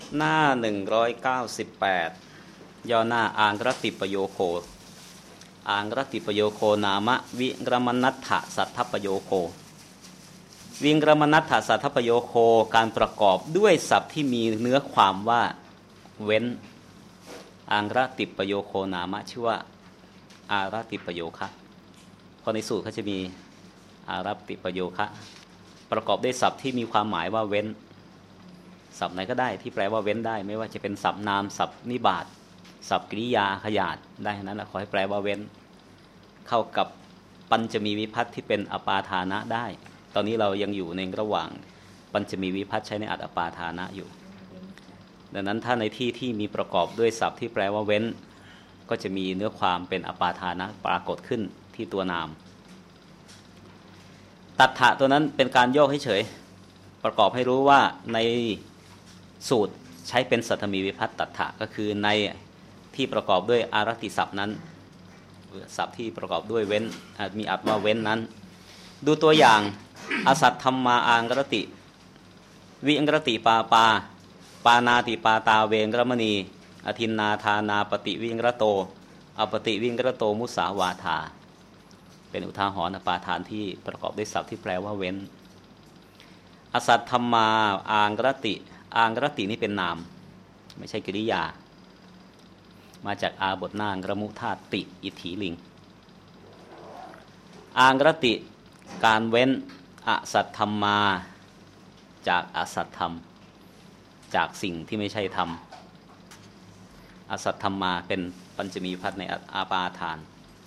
หน้า198ย่อหน้าอางรติประโยโคอางรติประโยโคนามะวิงรมนัตถสัทธประโยโควิงรมนัตถสัทธประโยโคการประกอบด้วยศัพท์ที่มีเนื้อความว่าเว้นอางรติประโยโคนามะชื่อว่าอารติประโยคะเพราะในสูตรเขาจะมีอารติประโยคะประกอบด้วยศัพท์ที่มีความหมายว่าเว้นศัพท์ไหนก็ได้ที่แปลว่าเว้นได้ไม่ว่าจะเป็นศัพท์นามศัพท์นิบาตศัพท์กริยาขยาดได้นั้นขอให้แปลว่าเว้นเข้ากับปัญจมีวิภัตที่เป็นอปาทานะได้ตอนนี้เรายังอยู่ในระหว่างปัญจมีวิภัตใช้ในอัตอปาทานะอยู่ดังนั้นถ้าในที่ที่มีประกอบด้วยศัพท์ที่แปลว่าเว้นก็จะมีเนื้อความเป็นอปาทานะปรากฏขึ้นที่ตัวนามตัฏฐะตัวนั้นเป็นการโยกให้เฉยประกอบให้รู้ว่าในสูตรใช้เป็นสัทธมีวิภัตตัฏฐะก็คือในที่ประกอบด้วยอารติศัพท์นั้นศัพท์ที่ประกอบด้วยเว้นมีอัตว่าเว้นนั้นดูตัวอย่างอสัตธัมมาอางรติวิงรติปาปาปานาติปาตาเวงรมณีอทินนาธานาปฏิวิงรโตอปฏิวิงรโตมุสาวาทาเป็นอุทาหรณ์ปาทานที่ประกอบด้วยศัพท์ที่แปลว่าเว้นอสัตธัมมาอางรติอางรตินี่เป็นนามไม่ใช่กริยามาจากอาบทนางระมุธาติอิทธิลิงอางรติการเว้นอสัตธัมมาจากอสัตธรรมจากสิ่งที่ไม่ใช่ธรรมอสัตธัมมาเป็นปัญจมีวิภัตในอาปาทาน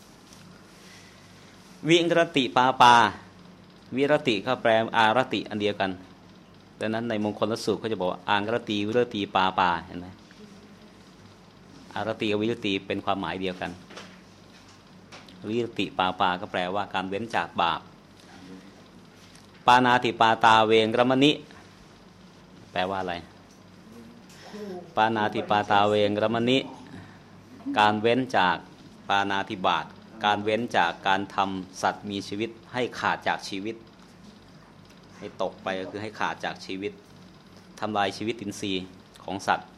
วิงรติปาปาวิรติก็แปลอารติอันเดียวกันดังนั้นในมงคลสูตรเขาจะบอกว่าอางรติวิรติปาปาเห็นไหมอารติกับวิรติเป็นความหมายเดียวกันวิรติปาปาก็แปลว่าการเว้นจากบาปปานาติปาตาเวงรมณิแปลว่าอะไรปานาติปาตาเวงรมณิการเว้นจากปานาติบาตการเว้นจากการทำสัตว์มีชีวิตให้ขาดจากชีวิตให้ตกไปก็คือให้ขาดจากชีวิตทำลายชีวิตอินทรีย์ของสัตว์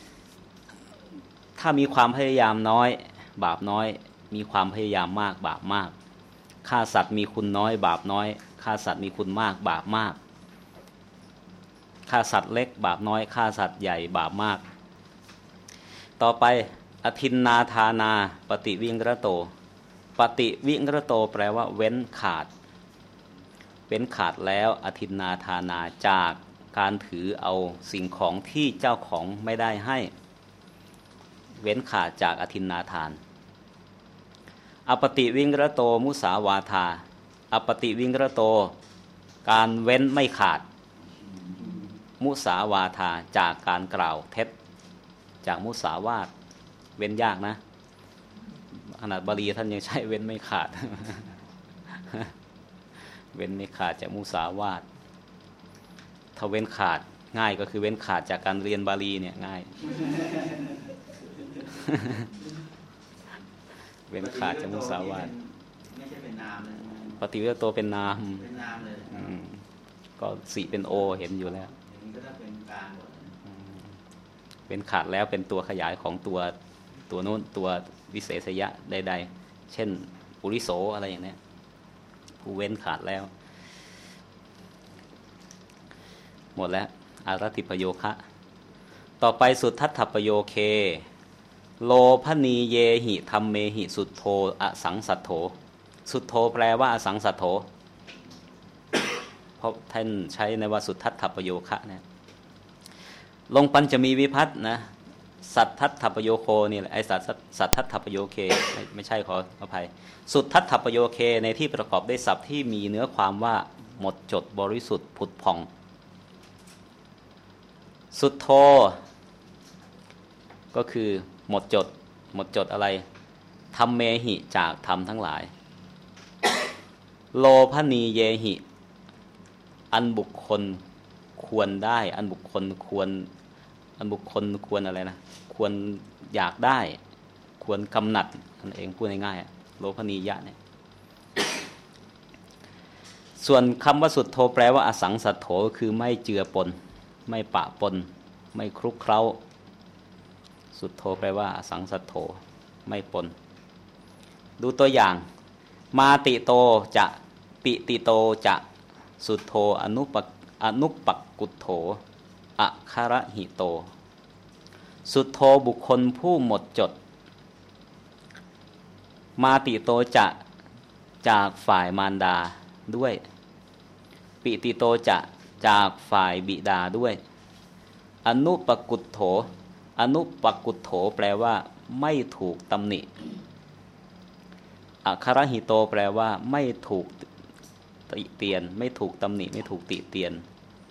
ถ้ามีความพยายามน้อยบาปน้อยมีความพยายามมากบาปมากฆ่าสัตว์มีคุณน้อยบาปน้อยฆ่าสัตว์มีคุณมากบาปมากฆ่าสัตว์เล็กบาปน้อยฆ่าสัตว์ใหญ่บาปมากต่อไปอทินนาธานาปฏิวิงรโตปฏิวิงรโตแปลว่าเว้นขาดเว้นขาดแล้วอทินนาธานาจากการถือเอาสิ่งของที่เจ้าของไม่ได้ให้เว้นขาดจากอทินนาทานอปฏิวิงรโตมุสาวาทาอปฏิวิงรโตการเว้นไม่ขาดมุสาวาทาจากการกล่าวเท็จจากมุสาวาทเว้นยากนะขนาดบาลีท่านยังใช้เว้นไม่ขาด เว้นไม่ขาดจากมุสาวาทถ้าเว้นขาดง่ายก็คือเว้นขาดจากการเรียนบาลีเนี่ยง่าย เว้นขาดจากมุสาวาทไม่ใช่เป็นนามเลยปฏิวิงรโตเป็นนามเป็นนามเลยก็สีเป็นโอเห็นอยู่แล้วอย่างนี้ก็ต้องเป็นกลางหมดเป็นขาดแล้วเป็นตัวขยายของตัวโน้นตัววิเศษยะใดๆเช่นปุริโสอะไรอย่างนี้ผู้เว้นขาดแล้วหมดแล้วอารติประโยคะต่อไปสุทัฏฐประโยเคโลภนีเยหิธัมเมหิสุทโธอสังสัทโธสุทโธแปลว่าอสังสัทโธเพราะท่านใช้ในว่าสุทัฏฐประโยคะเนี่ยลงปัญจมีวิภัตนะสัทธัตถประโยโคนี่แหละไอสัทธัตถประโยเคไม่ใช่ขออภัยสุทัฏฐประโยเคในที่ประกอบด้วยศัพท์ที่มีเนื้อความว่าหมดจดบริสุทธิ์ผุดผ่องสุทโธก็คือหมดจดอะไรธัมเมหิจากธรรมทั้งหลายโลภนีเยหิอันบุคคลควรได้อันบุคคลควรอะไรนะควรอยากได้ควรกำหนัดนั่นเองพูดง่ายๆโลภนียะเนี่ยส่วนคำว่าสุทโธแปลว่าอสังสัทโธคือไม่เจือปนไม่ปะปนไม่คลุกเคล้าสุทโธแปลว่าอสังสัทโธไม่ปนดูตัวอย่างมาติโตจะปิติโตจะสุทโธอนุปักกุทโธอัคคารหิโตสุทโธบุคคลผู้หมดจดมาติโตจะจากฝ่ายมารดาด้วยปิติโตจะจากฝ่ายบิดาด้วยอนุปกุทโธอนุปกุทโธแปลว่าไม่ถูกตำหนิอัคคารหิโตแปลว่าไม่ถูกติเตียนไม่ถูกตำหนิไม่ถูกติเตียน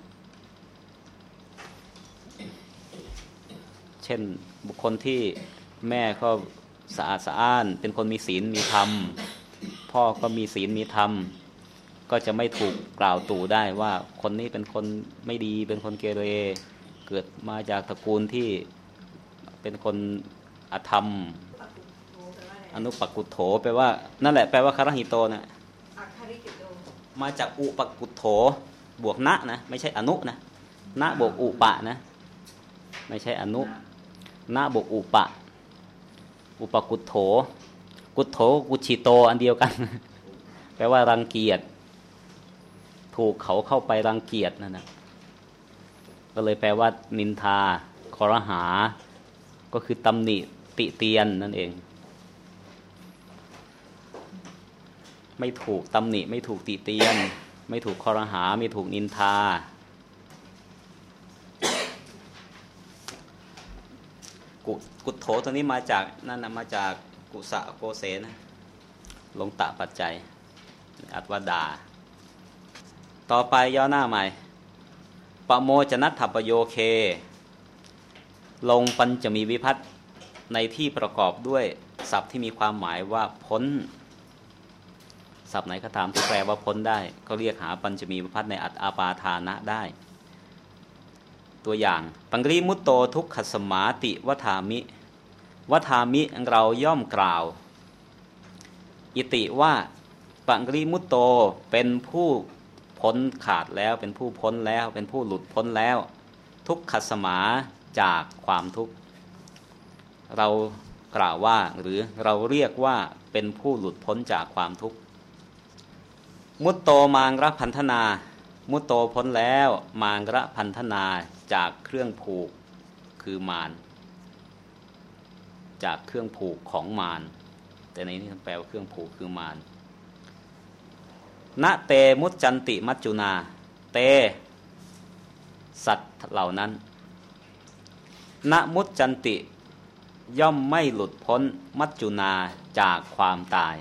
เช่นบุคคลที่แม่ก็สะอาดสะอ้านเป็นคนมีศีลมีธรรมพ่อก็มีศีลมีธรรมก็จะไม่ถูกกล่าวตู่ได้ว่าคนนี้เป็นคนไม่ดีเป็นคนเกเรเกิดมาจากตระกูลที่เป็นคนอธรรมอนุปกุทโธแปลว่านั่นแหละแปลว่าคารหิโตนะมาจากอุปกุทโธบวกนะนะไม่ใช่อนุนะนะบวกอุปะนะไม่ใช่อนุนะบวกอุปะอุปกุทโธกุทโธกุชิโตอันเดียวกันแปลว่ารังเกียจถูกเขาเข้าไปรังเกียจนั่นนะก็เลยแปลว่านินทาครหาก็คือตำหนิติเตียนนั่นเองไม่ถูกตำหนิไม่ถูกติเตียนไม่ถูกครหาไม่ถูกนินทากุทโธตัวนี้มาจากนั่นนะมาจากกุสะโกเสนะลงตะปัจจัยอัตวดาต่อไปย่อหน้าใหม่ปโมจนัตถปโยเคลงปัญจมีวิภัตติในที่ประกอบด้วยศัพท์ที่มีความหมายว่าพ้นศัพท์ไหนก็ตามที่แปลว่าพ้นได้ก็เรียกหาปัญจมีวิภัตติในอัตอาปาทานะได้ตัวอย่างปังริมุตโตทุกขสมาติวทามิวทามิเราย่อมกล่าวอิติว่าปังริมุตโตเป็นผู้พ้นขาดแล้วเป็นผู้พ้นแล้วเป็นผู้หลุดพ้นแล้วทุกขสมาจากความทุกข์เรากล่าวว่าหรือเราเรียกว่าเป็นผู้หลุดพ้นจากความทุกข์มุตโตมางระพันธนามุตโตพ้นแล้วมางระพันธนาจากเครื่องผูกคือมารจากเครื่องผูกของมารแต่ในนี้แปลว่าเครื่องผูกคือมารณเตมุจจันติมัจจุนาเตสัตว์เหล่านั้นณมุจจันติย่อมไม่หลุดพ้นมัจจุนาจากความตาย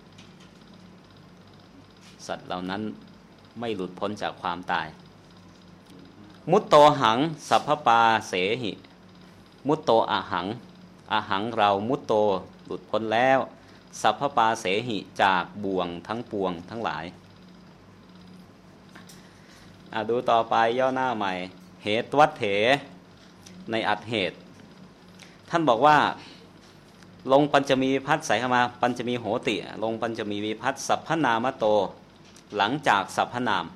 สัตว์เหล่านั้นไม่หลุดพ้นจากความตายมุตโตหังสัพพปาเสหิมุตโตอะหังอะหังเรามุตโตหลุดพ้นแล้วสัพพปาเสหิจากบ่วงทั้งปวงทั้งหลายดูต่อไปย่อหน้าใหม่เหตุวัตเถในอัตเหตุท่านบอกว่าลงปัญจมีวิภัตติใส่เข้ามาปัญจมีโหติลงปัญจมีวิภัตติสัพพนามโตหลังจากสัพพนาม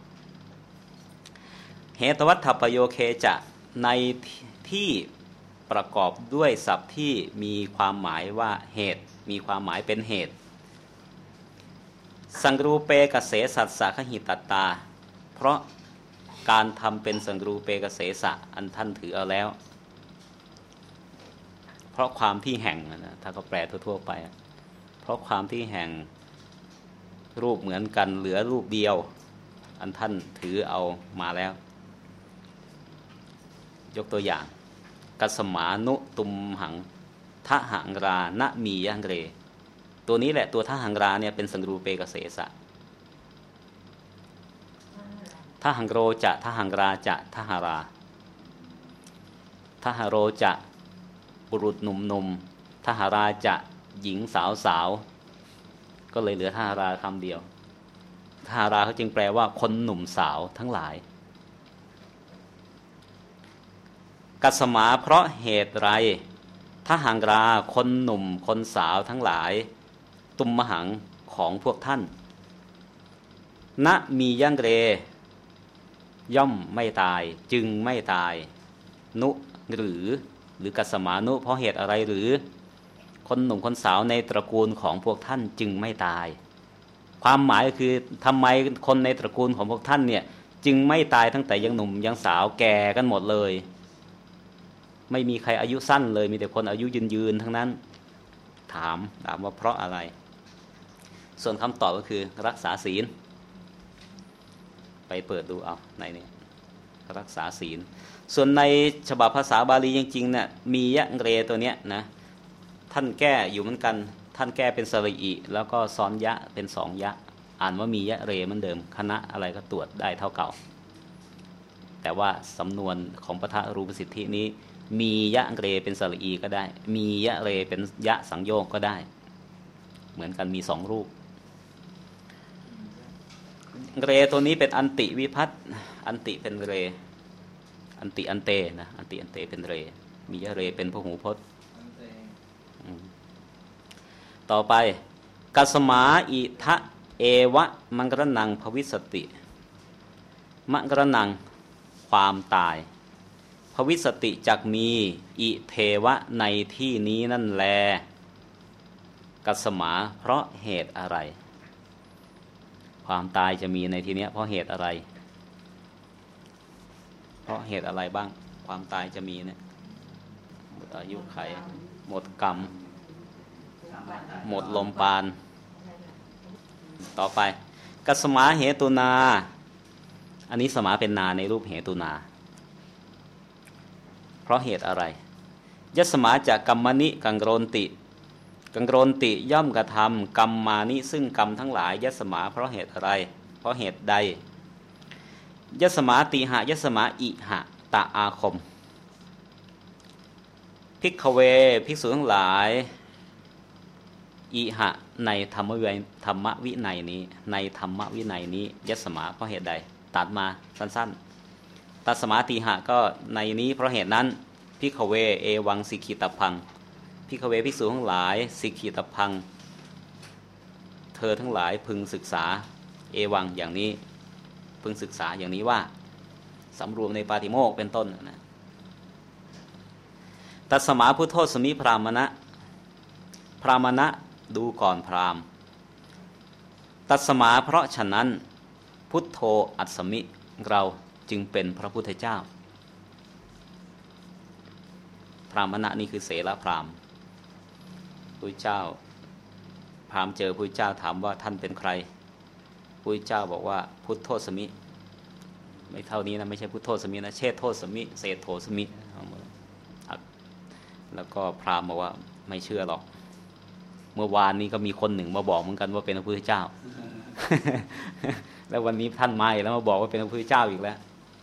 เหตวัตถปโยเคจะในที่ประกอบด้วยศัพท์ที่มีความหมายว่าเหตุมีความหมายเป็นเหตุสังรูเปกเสสัสสะขหิตตาเพราะการทำเป็นสังรูเปกเสสะอันท่านถือเอาแล้วเพราะความที่แห่งนะถ้าก็แปลทั่วๆไปเพราะความที่แห่งรูปเหมือนกันเหลือรูปเดียวอันท่านถือเอามาแล้วยกตัวอย่างกัสมานุตุมหังทะหังรานะมียังเรตัวนี้แหละตัวทะหังราเนี่ยเป็นสังรูเปกเสสะทะหังโรจะทะหังราจะทะหาราทะหโรจะบุรุษหนุ่มๆทะหาราจะหญิงสาวก็เลยเหลือทะหาราคำเดียวทะหาราเขาจึงแปลว่าคนหนุ่มสาวทั้งหลายกัสมาเพราะเหตุไรทะหังราคนหนุ่มคนสาวทั้งหลายตุมมหังของพวกท่านณมียังเรย่อมไม่ตายจึงไม่ตายนุหรือกัสมานุเพราะเหตุอะไรหรือคนหนุ่มคนสาวในตระกูลของพวกท่านจึงไม่ตายความหมายคือทำไมคนในตระกูลของพวกท่านเนี่ยจึงไม่ตายตั้งแต่ยังหนุ่มยังสาวแก่กันหมดเลยไม่มีใครอายุสั้นเลยมีแต่คนอายุยืนทั้งนั้นถามว่าเพราะอะไรส่วนคำตอบก็คือรักษาศีลไปเปิดดูเอาในนี้รักษาศีลส่วนในฉบับภาษาบาลีจริงๆเนี่ยมียะเรตัวเนี้ยนะท่านแก้อยู่เหมือนกันท่านแก้เป็นสระอิแล้วก็ซ้อนยะเป็นสองยะอ่านว่ามียะเรเหมือนเดิมคณะอะไรก็ตรวจได้เท่าเก่าแต่ว่าสำนวนของปทะรูปสิทธินี้มียะเรเป็นสระอีก็ได้มียะเรเป็นยะสังโยคก็ได้เหมือนกันมีสองรูปเรตัวนี้เป็นอันติวิภัตอันติเป็นเรอันติอันเตนะอันติอันเตเป็นเรมียะเรเป็นพหูพจน์ต่อไปกัสมาอิทะเอวะมังกรนังภวิสติมังกรนังความตายภวิสติจักมีอิเทวะในที่นี้นั่นแลกัสมาเพราะเหตุอะไรความตายจะมีในที่นี้เพราะเหตุอะไรเพราะเหตุอะไรบ้างความตายจะมีเนี่ยหมดอายุไขหมดกรรมหมดลมปราณต่อไปกัสมาเหตุนาอันนี้สมาเป็นนาในรูปเหตุนาเพราะเหตุอะไรยัสมาจากกัมมณิกังโรนติกังโรนติย่อมกระทำกรรมมานิซึ่งกรรมทั้งหลายยัสมาเพราะเหตุอะไรเพราะเหตุใดยัสมาติหะยัสมาอิหะตะอาคมภิกขเวภิกษุทั้งหลายอิหะในธรรมวินัยนี้ในธรรมวินัยนี้ยัสมาเพราะเหตุใดตัดมาสั้นๆตัดสมาติหะก็ในนี้เพราะเหตุนั้นภิกขเวเอวังสิกขิตพังภิกขเวภิกษุทั้งหลายสิกขิตพังเธอทั้งหลายพึงศึกษาเอวังอย่างนี้พึงศึกษาอย่างนี้ว่าสำรวมในปาติโมกข์เป็นต้นนะตัสมาพุทโธสมิพรามณะพรามณะดูก่อนพราหมณ์ตัสมาเพราะฉะนั้นพุทโธอัสสมิเราจึงเป็นพระพุทธเจ้าพรามณะนี่คือเสรพราหมณ์พุทธเจ้าพราหมณ์เจอพุทธเจ้าถามว่าท่านเป็นใครพุทธเจ้าบอกว่าพุทโธสมิไม่เท่านี้นะไม่ใช่พุทโธสมินะเชษโธสมิเศษโธสมิแล้วก็พราหมณ์บอกว่าไม่เชื่อหรอกเมื่อวานนี้ก็มีคนหนึ่งมาบอกเหมือนกันว่าเป็นพระพุทธเจ้า แล้ววันนี้ท่านมาแล้วมาบอกว่าเป็นพระพุทธเจ้าอีกแล้ว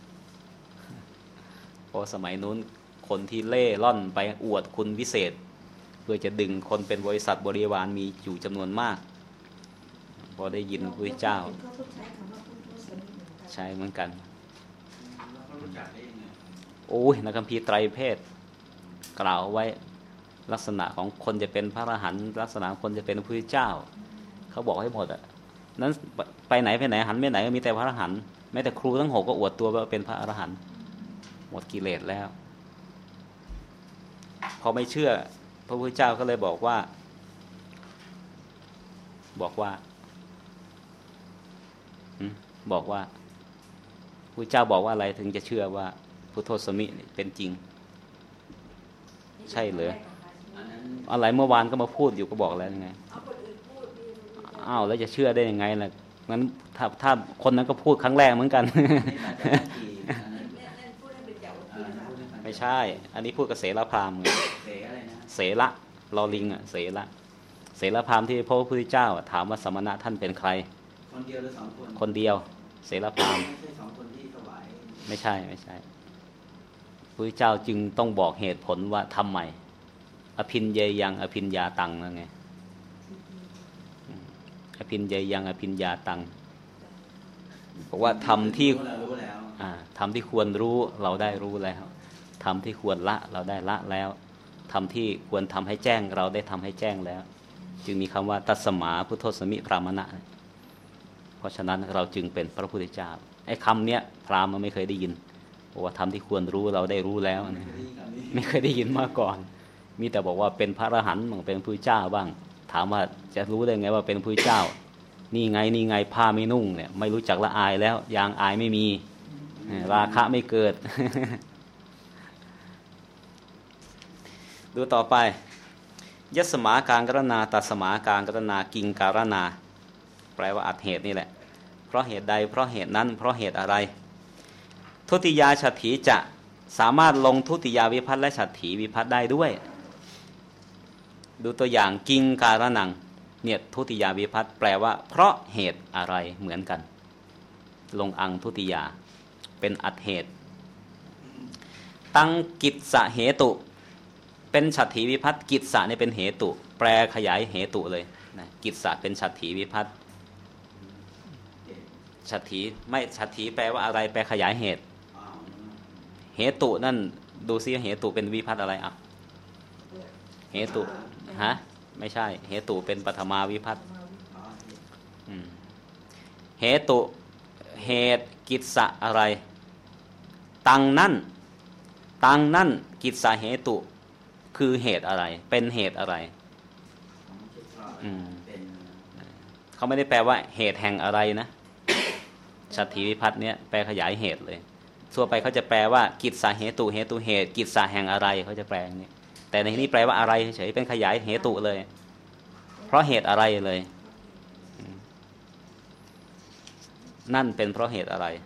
เพราะสมัยนู้นคนที่เล่ร่อนไปอวดคุณวิเศษเพื่อจะดึงคนเป็นบริษัทบริวารมีอยู่จำนวนมากพอได้ยินพระพุทธเจ้าใช่เหมือนกันโอ้ยในคัมภีร์ไตรเพศกล่าวไว้ลักษณะของคนจะเป็นพระอรหันต์ลักษณะของคนจะเป็นพระพุทธเจ้าเขาบอกให้หมดอ่ะนั้นไปไหนหันไปไหนก็มีแต่พระอรหันต์แม้แต่ครูทั้ง6ก็อวดตัวว่าเป็นพระอรหันต์หมดกิเลสแล้วพอไม่เชื่อพระพุทธเจ้าก็เลยบอกว่าพระพุทธเจ้าบอกว่าอะไรถึงจะเชื่อว่าพุทโธสมิเป็นจริงใช่เหรออะไรเมื่อวานก็มาพูดอยู่ก็บอกแล้วยังไงอ้าวแล้วจะเชื่อได้ยังไงล่ะงั้นถ้าคนนั้นก็พูดครั้งแรกเหมือนกัน ไม่ใช่อันนี้พูดกับเสรพราหมณ์เสระลอลิงอ่ะเสรพราหมณ์ที่พระพุทธเจ้าถามว่าสมณะท่านเป็นใครคนเดียวหรือ2 คนคนเดียวเสรพราหมณ์ไม่ใช่2 คนที่ถวายไม่ใช่พระพุทธเจ้าจึงต้องบอกเหตุผลว่าทำไมอภินเยยังอภินยาตังนั่นไงอภินเยยังอภินยาตังบอกว่าทำที่ควรรู้เราได้รู้แล้วทำที่ควรละเราได้ละแล้วทำที่ควรทำให้แจ้งเราได้ทำให้แจ้งแล้วจึงมีคำว่าตัสมาพุทโธสมิพรามณะเพราะฉะนั้นเราจึงเป็นพระพุทธเจ้าไอ้คำเนี้ยพราหมณ์มันไม่เคยได้ยินว่าธรรมที่ควรรู้เราได้รู้แล้วนะไม่เคยได้ยินคำนี้ไม่เคยได้ยินมาก่อน มีแต่บอกว่าเป็นพระอรหันต์บ้างเป็นพระพุทธเจ้าบ้างถามว่าจะรู้ได้ไงว่าเป็นพระพุทธเจ้านี่ไงผ้าไม่นุ่งเนี่ยไม่รู้จักละอายแล้วยางอายไม่มีราคะไม่เกิด ดูต่อไปยสมาการกรณาตัสมาการกรณากิงการณาแปลว่าอัตเหตุนี่แหละเพราะเหตุใดเพราะเหตุนั้นเพราะเหตุอะไรทุติยาฉัตถีจะสามารถลงทุติยาวิภัตและฉัตถีวิภัตได้ด้วยดูตัวอย่างกิงการนังเนี่ยทุติยาวิภัตแปลว่าเพราะเหตุอะไรเหมือนกันลงอังทุติยาเป็นอัตเหตุตังกิจสะเหตุเป็นฉัตถีวิภัตกิจสะเนี่ยเป็นเหตุแปลขยายเหตุเลยนะกิจสะเป็นฉัตถีวิภัตฉัตถีไม่ฉัตถีแปลว่าอะไรแปลขยายเหตุเหตุนั่นดูซิเหตุเป็นวิภัตอะไรอ่ะเหตุฮะไม่ใช่เหตุเป็นปฐมาวิภัตเหตุเหตุกิจสะอะไรตังนั่นกิจสะเหตุคือเหตุอะไรเป็นเหตุอะไรเขาไม่ได้แปลว่าเหตุแห่งอะไรนะฉัตถีวิภัตเนี่ยแปลขยายเหตุเลยทั่วไปเขาจะแปลว่ากิจสะเหตุเหตุกิจสะแห่งอะไรเขาจะแปลอย่างนี้แต่ในที่นี้แปลว่าอะไรเฉยเป็นขยายเหตุเลยเพราะเหตุอะไรเลยนั่นเป็นเพราะเหตุอะไร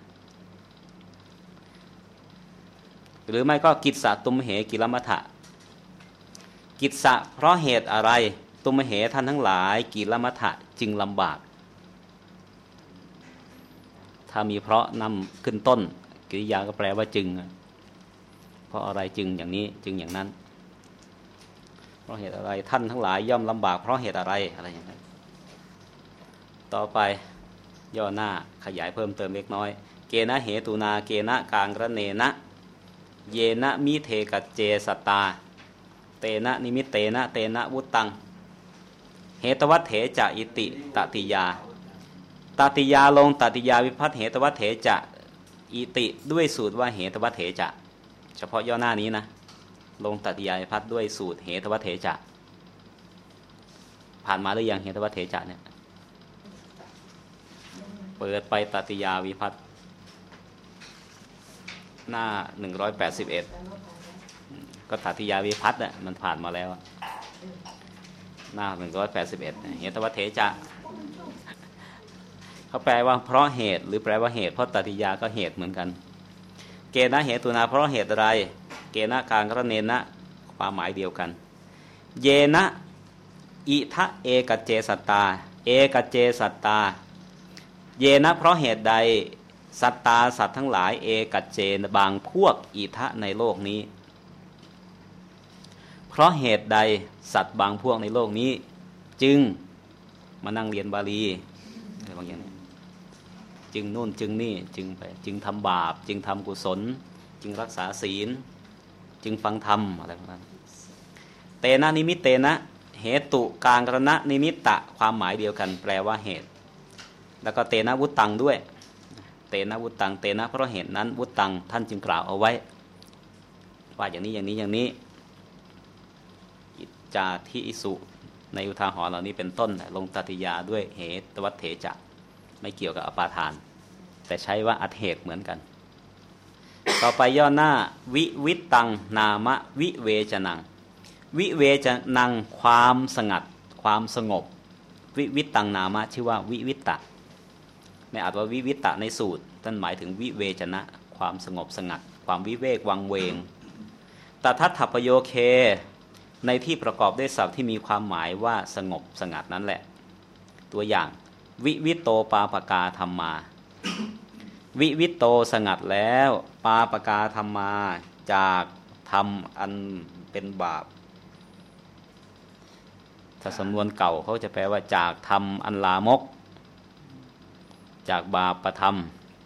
หรือไม่ก็กิจสะตุมเหกิลมัฏฐะกิจสะเพราะเหตุอะไรตุมเหท่านทั้งหลายกิลมัฏฐะจึงลำบากถ้ามีเพราะนำขึ้นต้นกริยาก็แปลว่าจึงเพราะอะไรจึงอย่างนี้จึงอย่างนั้นเพราะเหตุอะไรท่านทั้งหลายย่อมลำบากเพราะเหตุอะไรอะไรอย่างนั้นต่อไปย่อหน้าขยายเพิ่มเติมเล็กน้อยเกณะเหตุนาเกณะกางระเนนะเยนะมิเทกัจเจสตาเตนะนิมิตเตนะเตนะวุตตังเหตวัฏเถจะอิติตติยาตติยาลงตติยาวิภัตเหตวัฏเถจะอิติด้วยสูตรว่าเหตวัฏเถจะเฉพาะย่อหน้านี้นะลงตติยาวิภัตด้วยสูตรเหตวัฏเถจะผ่านมาหรือยังเหตวัฏเถจะเนี่ยเปิดไปตติยาวิภัตหน้า181ก็ตติยาวิภัตน่ะมันผ่านมาแล้วหน้า181เหตวัฏเถจะเขาแปลว่าเพราะเหตุหรือแปลว่าเหตุเพราะตติยาก็เหตุเหมือนกันเกณะเหตุนาเพราะเหตุอะไรเกณะการกรเนนะความหมายเดียวกันเยนะอิทะเอกัจเจสัตตาเอกัจเจสัตตาเยนะเพราะเหตุใดสัตตาสัตว์ทั้งหลายเอกัจเจบางพวกอิทะในโลกนี้เพราะเหตุใดสัตว์บางพวกในโลกนี้จึงมานั่งเรียนบาลีอะไรบางอย่างจึงนู่นจึงนี่จึงไปจึงทำบาปจึงทำกุศลจึงรักษาศีลจึงฟังธรรมอะไรพวกนั้นเตนะนิมิตเตนะเหตุกางกรณะนิมิตตะความหมายเดียวกันแปลว่าเหตุแล้วก็เตนะวุตตังด้วยเตนะวุตตังเตนะเพราะเหตุนั้นวุตตังท่านจึงกล่าวเอาไว้ว่าอย่างนี้อย่างนี้อย่างนี้อิจจาทิอิสุในอุทาหรณ์เหล่านี้เป็นต้นลงตติยาด้วยเหตวัฏเถจะไม่เกี่ยวกับอปาทานแต่ใช้ว่าอัตเหตุเหมือนกันต่อไปย่อหน้าวิวิตตังนามะวิเวจนังวิเวจนังความสงัดความสงบวิวิตตังนามะชื่อว่าวิวิตตะไม่อาจว่าวิวิตตะในสูตรท่านหมายถึงวิเวจนะความสงบสงัดความวิเวกวังเวงตทัฏฐปโยเคในที่ประกอบด้วยศัพท์ที่มีความหมายว่าสงบสงัดนั้นแหละตัวอย่างวิวิโตปาปกาธรรมาวิวิโตสงัดแล้วปาปกาธรรมาจากธรรมอันเป็นบาปถ้าสำนวนเก่าเขาจะแปลว่าจากธรรมอันลามกจากบาปประธรรม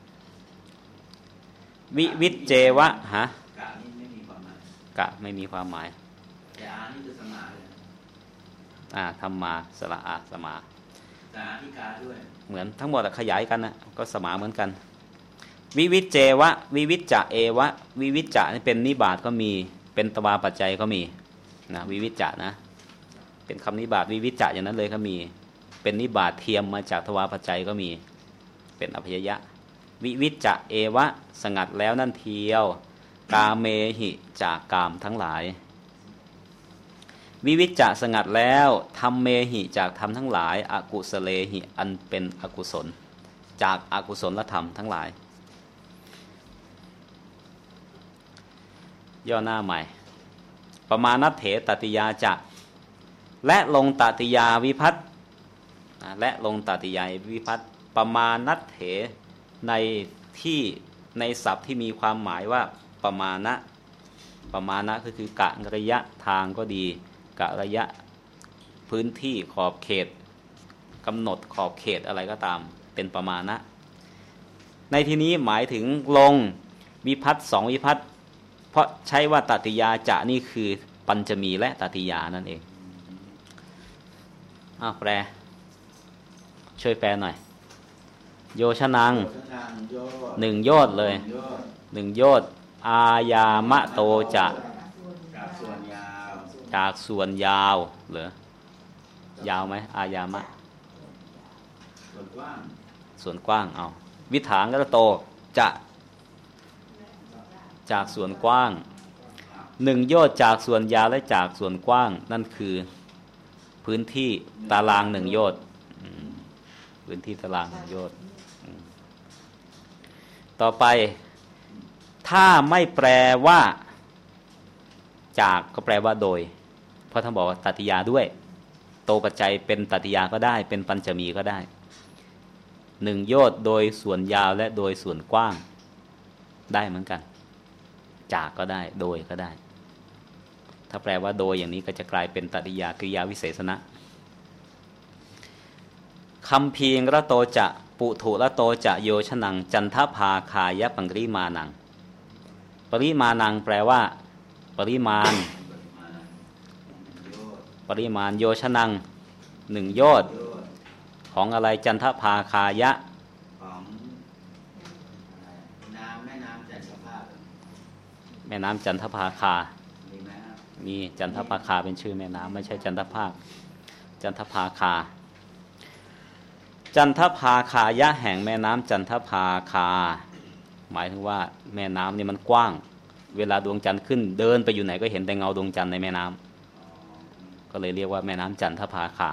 วิวิจเจวะฮะกะนี่ไม่มีความหมายกะไม่มีความหมายแต่อานี่คือสมาเลยธรรมาสระอาสมาแต่อาธิกาด้วยเหมือนทั้งหมดขยายกันนะก็สมาเหมือนกันวิวิจเจวะวิวิจจะเอวะวิวิจจะนี่เป็นนิบาตก็มีเป็นตวาปัจจัยก็มีนะวิวิจจะนะเป็นคำนิบาตวิวิจจะอย่างนั้นเลยก็มีเป็นนิบาตเทียมมาจากทวาปัจจัยก็มีเป็นอภัยยะวิวิจจะเอวะสงัดแล้วนั่นเทียวกาเมหิจากกามทั้งหลายวิวิจจะสงัดแล้วธรรมเมหิจากธรรมทั้งหลายอกุสเลหิอันเป็นอกุศลจากอกุศลธรรมทั้งหลายย่อหน้าใหม่ปมาณัตเถตติยาจะและลงตติยาวิภัตและลงตติยาวิภัตปมาณัตเถในที่ในศัพท์ที่มีความหมายว่าปมาณะปมาณะก็คือกะระยะทางก็ดีกะระยะพื้นที่ขอบเขตกำหนดขอบเขตอะไรก็ตามเป็นปมาณะในที่นี้หมายถึงลงวิภัตสองวิภัตเพราะใช้ว่าตติยาจะนี่คือปัญจมีและตติยานั่นเองแปลช่วยแปลหน่อยโยชนังหนึ่งโยชน์เลยหนึ่งโยชน์อายามะโตจะจากส่วนยาวเหรอยาวไหมอายามะส่วนกว้างเอาวิถางกโตจะจากส่วนกว้างหนึ่งโยชน์จากส่วนยาวและจากส่วนกว้างนั่นคือพื้นที่ตารางหนึ่งโยชน์พื้นที่ตารางหนึ่งโยชน์ต่อไปถ้าไม่แปลว่าจากก็แปลว่าโดยเพราะท่านบอกว่าตติยาด้วยโตปัจจัยเป็นตติยาก็ได้เป็นปัญจมีก็ได้หนึ่งโยชน์โดยส่วนยาวและโดยส่วนกว้างได้เหมือนกันจากก็ได้โดยก็ได้ถ้าแปลว่าโดยอย่างนี้ก็จะกลายเป็นตติยากริยาวิเศษณะคัมภีร์ระโตจะปุถุระโตจะโยชนังจันทภาคายะปังริมานังปริมานังแปลว่าปริมาณโยชนังหนึ่งโยชน์ของอะไรจันทภาคายะของแม่น้ำจันทภาคแม่น้ำจันทภาคามีจันทภาคาเป็นชื่อแม่น้ำไม่ใช่จันทภาคจันทภาคาจันทภาคายะแห่งแม่น้ำจันทภาคาหมายถึงว่าแม่น้ำนี่มันกว้างเวลาดวงจันทร์ขึ้นเดินไปอยู่ไหนก็เห็นแต่เงาดวงจันทร์ในแม่น้ำก็เลยเรียกว่าแม่น้ำจันทภาคา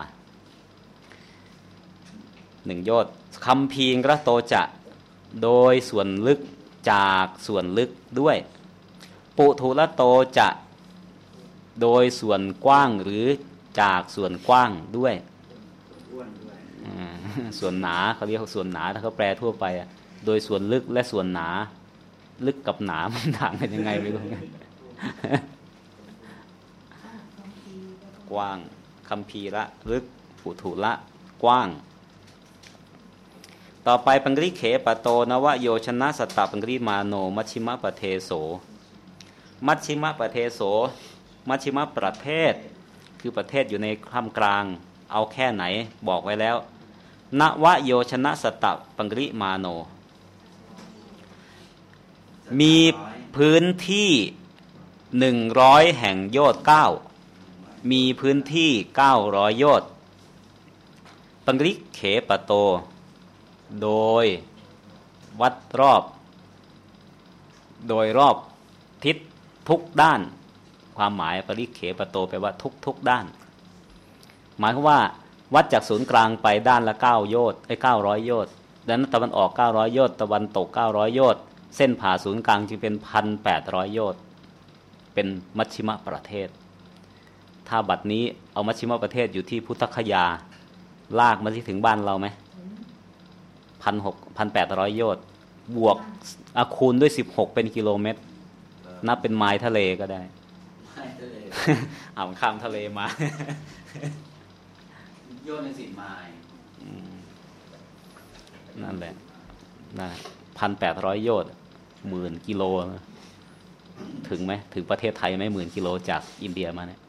หนึ่งโยชน์คัมภีร์ระโตจะโดยส่วนลึกจากส่วนลึกด้วยปุถุระโตจะโดยส่วนกว้างหรือจากส่วนกว้างด้วยส่วนหนาเขาเรียกส่วนหนาถ้าเขาแปลทั่วไปโดยส่วนลึกและส่วนหนาลึกกับหนามันต่างกันยังไงไม่รู้กว้างคัมภีระลึกปุถุระกว้างต่อไปปังริเขปโตนวโยชนะสตตปังริมาโนมัชชิมะปะเทโสมัชชิมะปะเทโสมัชชิมะประเทศคือประเทศอยู่ในท่ามกลางเอาแค่ไหนบอกไว้แล้วนวโยชนะสตตปังริมาโนมีพื้นที่100แห่งโยชน์9มีพื้นที่900โยชน์ปังริเขปโตโดยวัดรอบโดยรอบทิศทุกด้านความหมายปริเขปโตแปลว่าทุกด้านหมายความว่าวัดจากศูนย์กลางไปด้านละ9โยชน์900โยชน์ดังนั้นตะวันออก900โยชน์ตะวันตก900โยชน์เส้นผ่าศูนย์กลางจึงเป็น 1,800 โยชน์เป็นมัชชิมประเทศถ้าบัดนี้เอามัชชิมประเทศอยู่ที่พุทธคยาลากมาที่ถึงบ้านเราไหม1,800 โยชน์บวกคูณด้วย16เป็นกิโลเมตรนับเป็นไมล์ทะเลก็ได้เอาข้ามทะเลมาโยชน์ใน10 ไมล์นั่นแหละนะ1,800 โยชน์10,000 กิโลถึงไหมถึงประเทศไทยไหม10,000 กิโลจากอินเดียมาเนี่ย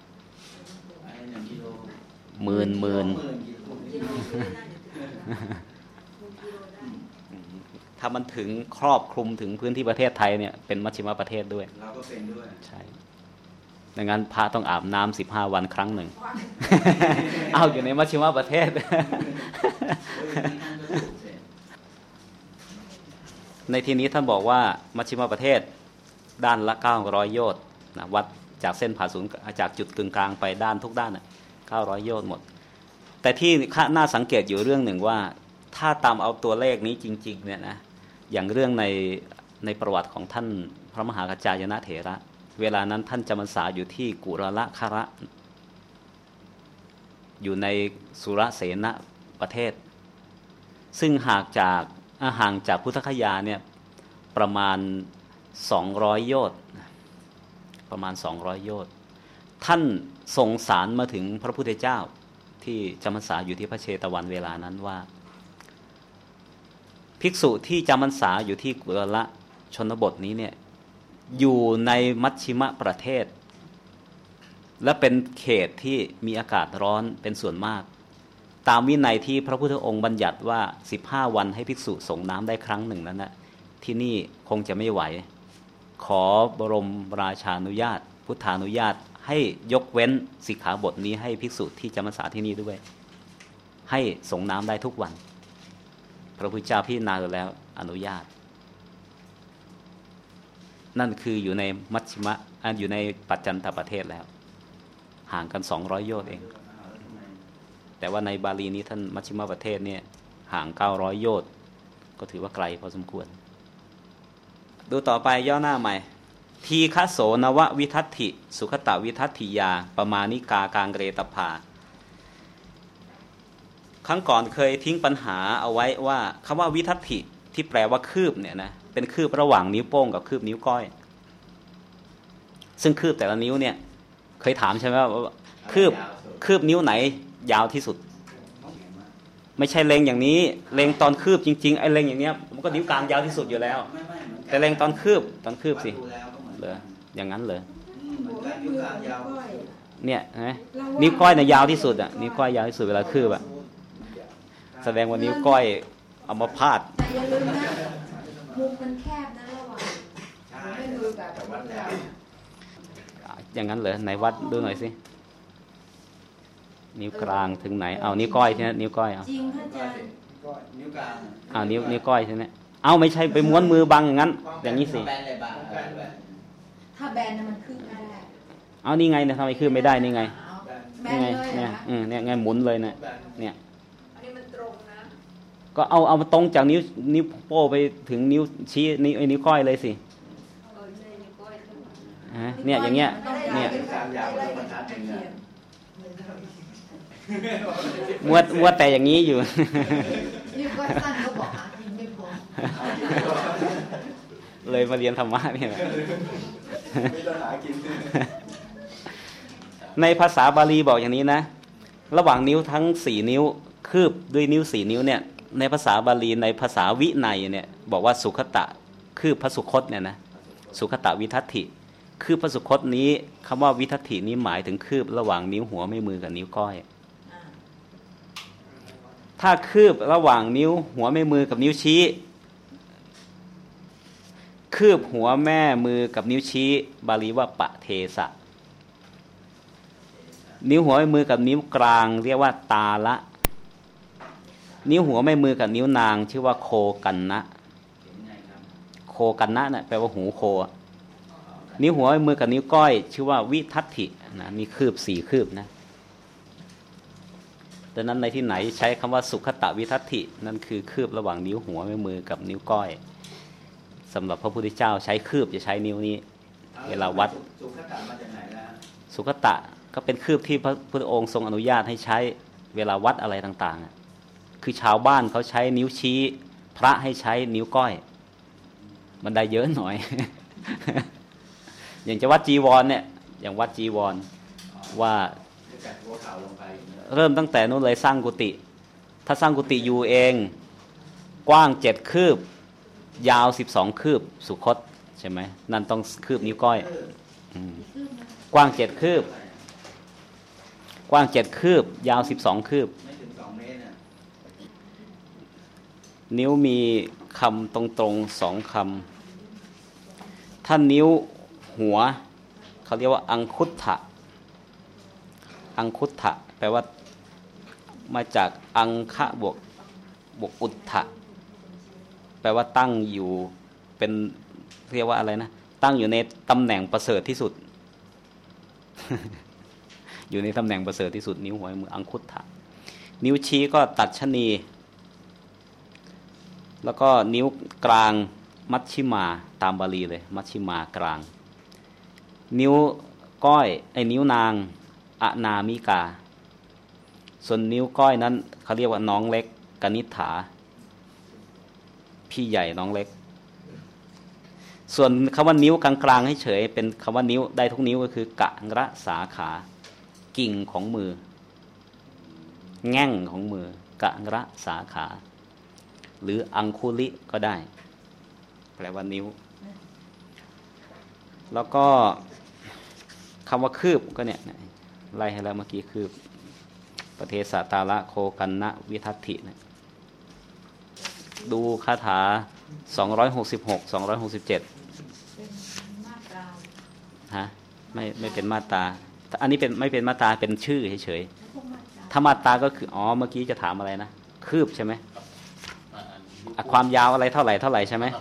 หมื่นถ้ามันถึงครอบคลุมถึงพื้นที่ประเทศไทยเนี่ยเป็นมัชฌิมประเทศด้วยเราก็เป็นด้วยใช่ดังนั้นพระต้องอาบน้ำ15 วันครั้งหนึ่ง เอาอยู่ในมัชฌิมประเทศ ในที่นี้ท่านบอกว่ามัชฌิมประเทศด้านละ900 โยชน์นะวัดจากเส้นผ่าศูนย์จากจุดกึ่งกลางไปด้านทุกด้าน900 โยชน์หมดแต่ที่น่าสังเกตอยู่เรื่องหนึ่งว่าถ้าตามเอาตัวเลขนี้จริงๆเนี่ยนะอย่างเรื่องในประวัติของท่านพระมหากัจจายนะเถระเวลานั้นท่านจำพรรษาอยู่ที่กุรละคระอยู่ในสุรเสนประเทศซึ่งห่างจากพุทธคยาเนี่ยประมาณ200 โยชน์ประมาณ200 โยชน์ท่านส่งสารมาถึงพระพุทธเจ้าที่จำพรรษาอยู่ที่พระเชตวันเวลานั้นว่าภิกษุที่จำพรรษาอยู่ที่กุรละชนบทนี้เนี่ยอยู่ในมัชชิมประเทศและเป็นเขตที่มีอากาศร้อนเป็นส่วนมากตามวินัยที่พระพุทธองค์บัญญัติว่า15 วันให้ภิกษุส่งน้ำได้ครั้งหนึ่งนั้นนะที่นี่คงจะไม่ไหวขอบรมราชานุญาตพุทธานุญาตให้ยกเว้นสิกขาบทนี้ให้ภิกษุที่จำพรรษาที่นี่ด้วยให้ส่งน้ำได้ทุกวันพระพุทธเจ้าพิจารณาแล้วอนุญาตนั่นคืออยู่ในมัชฌิมะอยู่ในปัจจันตประเทศแล้วห่างกัน200 โยชน์เองแต่ว่าในบาลีนี้ท่านมัชฌิมประเทศเนี่ยห่าง900 โยชน์ก็ถือว่าไกลพอสมควรดูต่อไปย่อหน้าใหม่ทีฆโสนววิทัตถิสุขตวิทัตถิยาปมาณิกากางเรตภาครั้งก่อนเคยทิ้งปัญหาเอาไว้ว่าคำว่าวิทัตถิที่แปลว่าคืบเนี่ยนะเป็นคืบระหว่างนิ้วโป้งกับคืบนิ้วก้อยซึ่งคืบแต่ละนิ้วเนี่ยเคยถามใช่ไหมว่าคืบนิ้วไหนยาวที่สุดไม่ใช่เล็งอย่างนี้เล็งตอนคืบจริงๆไอ้เล็งอย่างเนี้ยมันก็นิ้วกลางยาวที่สุดอยู่แล้วแต่เล็งตอนคืบสิเหรออย่างนั้นเลยเนี่ยนะนิ้วก้อยเนี่ยยาวที่สุดอ่ะนิ้วก้อยยาวที่สุดเวลาคืบอ่ะแสดงว่านิ้วก้อยเอามาพาดแต่อย่าลืมนะมุมมันแคบนะระหว่างไม่มือกับวัดแล้วอย่างนั้นเหรอไหนวัดดูหน่อยสินิ้วกลางถึงไหนเอานิ้วก้อยใช่ไหมนิ้วก้อยเอาจริงท่านอาจารย์นิ้วกลางนิ้วก้อยใช่ไหมเอาไม่ใช่ไปม้วนมือบังอย่างนั้นอย่างนี้สิถ้าแบนมันขึ้นไม่ได้เอานี่ไงเนี่ยทำไมขึ้นไม่ได้นี่ไงนี่ไงเนี่ยเนี่ยไงหมุนเลยเนี่ยอันนี้มันตรงนะก็เอามาตรงจากนิ้วโป้ไปถึงนิ้วชี้นิ้วก้อยเลยสิเนี่ยอย่างเงี้ยเนี่ยมัวแต่อย่างนี้อยู่นี่ก็สั้นเขาบอกหากินไม่พอเลยมาเรียนธรรมะเนี่ยไม่ต้องหากินในภาษาบาลีบอกอย่างนี้นะระหว่างนิ้วทั้ง4 นิ้วคืบด้วยนิ้ว4 นิ้วเนี่ยในภาษาบาลีในภาษาวินัยเนี่ยบอกว่าสุขตะคืบพระสุคตเนี่ยนะสุขตะวิทัตถิคืบพระสุคตนี้คำว่าวิทัตถินี้หมายถึงคืบระหว่างนิ้วหัวแม่มือกับนิ้วก้อยถ้าคืบระหว่างนิ้วหัวแม่มือกับนิ้วชี้คืบหัวแม่มือกับนิ้วชี้บาลีว่าปะเทสะนิ้วหัวแม่มือกับนิ้วกลางเรียกว่าตาละนิ้วหัวแม่มือกับนิ้วนางชื่อว่าโคกันนะโคกันนะเนี่ยแปลว่าหูโคนิ้วหัวแม่มือกับนิ้วก้อยชื่อว่าวิทัตถินะมีคืบ4 คืบนะดังนั้นในที่ไหนใช้คำว่าสุขตวิทัตถินั่นคือคืบระหว่างนิ้วหัวแม่มือกับนิ้วก้อยสำหรับพระพุทธเจ้าใช้คืบจะใช้นิ้วนี้เวลาวัดสุขตะมาจากไหนล่ะสุขตะก็เป็นคืบที่พระพุทธองค์ทรงอนุญาตให้ใช้เวลาวัดอะไรต่างๆคือชาวบ้านเขาใช้นิ้วชี้พระให้ใช้นิ้วก้อยมันได้เยอะหน่อย อย่างจะวัดจีวรเนี่ยอย่างวัดจีวรว่าเริ่มตั้งแต่นู้นเลยสร้างกุฏิถ้าสร้างกุฏิอยู่เองกว้าง7 คืบยาว12 คืบสุคตใช่ไหมนั่นต้องคืบนิ้วก้อยกว้าง7 คืบกว้าง7 คืบยาว12 คืบไม่ถึง2 เมตรนิ้วมีคำตรงๆสองคำถ้านิ้วหัวเขาเรียกว่าอังคุตถะอังคุตถะแปลว่ามาจากอังคะบวกอุทธะแปลว่าตั้งอยู่เป็นเรียกว่าอะไรนะตั้งอยู่ในตำแหน่งประเสริฐที่สุด อยู่ในตำแหน่งประเสริฐที่สุดนิ้วหัวมืออังคุตถะนิ้วชี้ก็ตัดชนีแล้วก็นิ้วกลางมัชชิมาตามบาลีเลยมัชชิมากลางนิ้วก้อยนิ้วนางอนามิกาส่วนนิ้วก้อยนั้นเขาเรียกว่าน้องเล็กกนิษฐาพี่ใหญ่น้องเล็กส่วนคำว่านิ้วกลางๆให้เฉยเป็นคำว่านิ้วได้ทุกนิ้วก็คือกะระสาขากิ่งของมือแง่งของมือกะระสาขาหรืออังคุลิก็ได้แปลว่านิ้วแล้วก็คำว่าคืบก็เนี่ยไล่ให้แล้วเมื่อกี้คืบปเทสตาละโคกันนะวิทัตถินะดูคาถา266 267ฮะไม่เป็นมาตราอันนี้เป็นไม่เป็นมาตราเป็นชื่อเฉยๆถ้ามาตราก็คือเมื่อกี้จะถามอะไรนะคืบใช่ไหมความยาวอะไรเท่าไหร่ใช่ไหม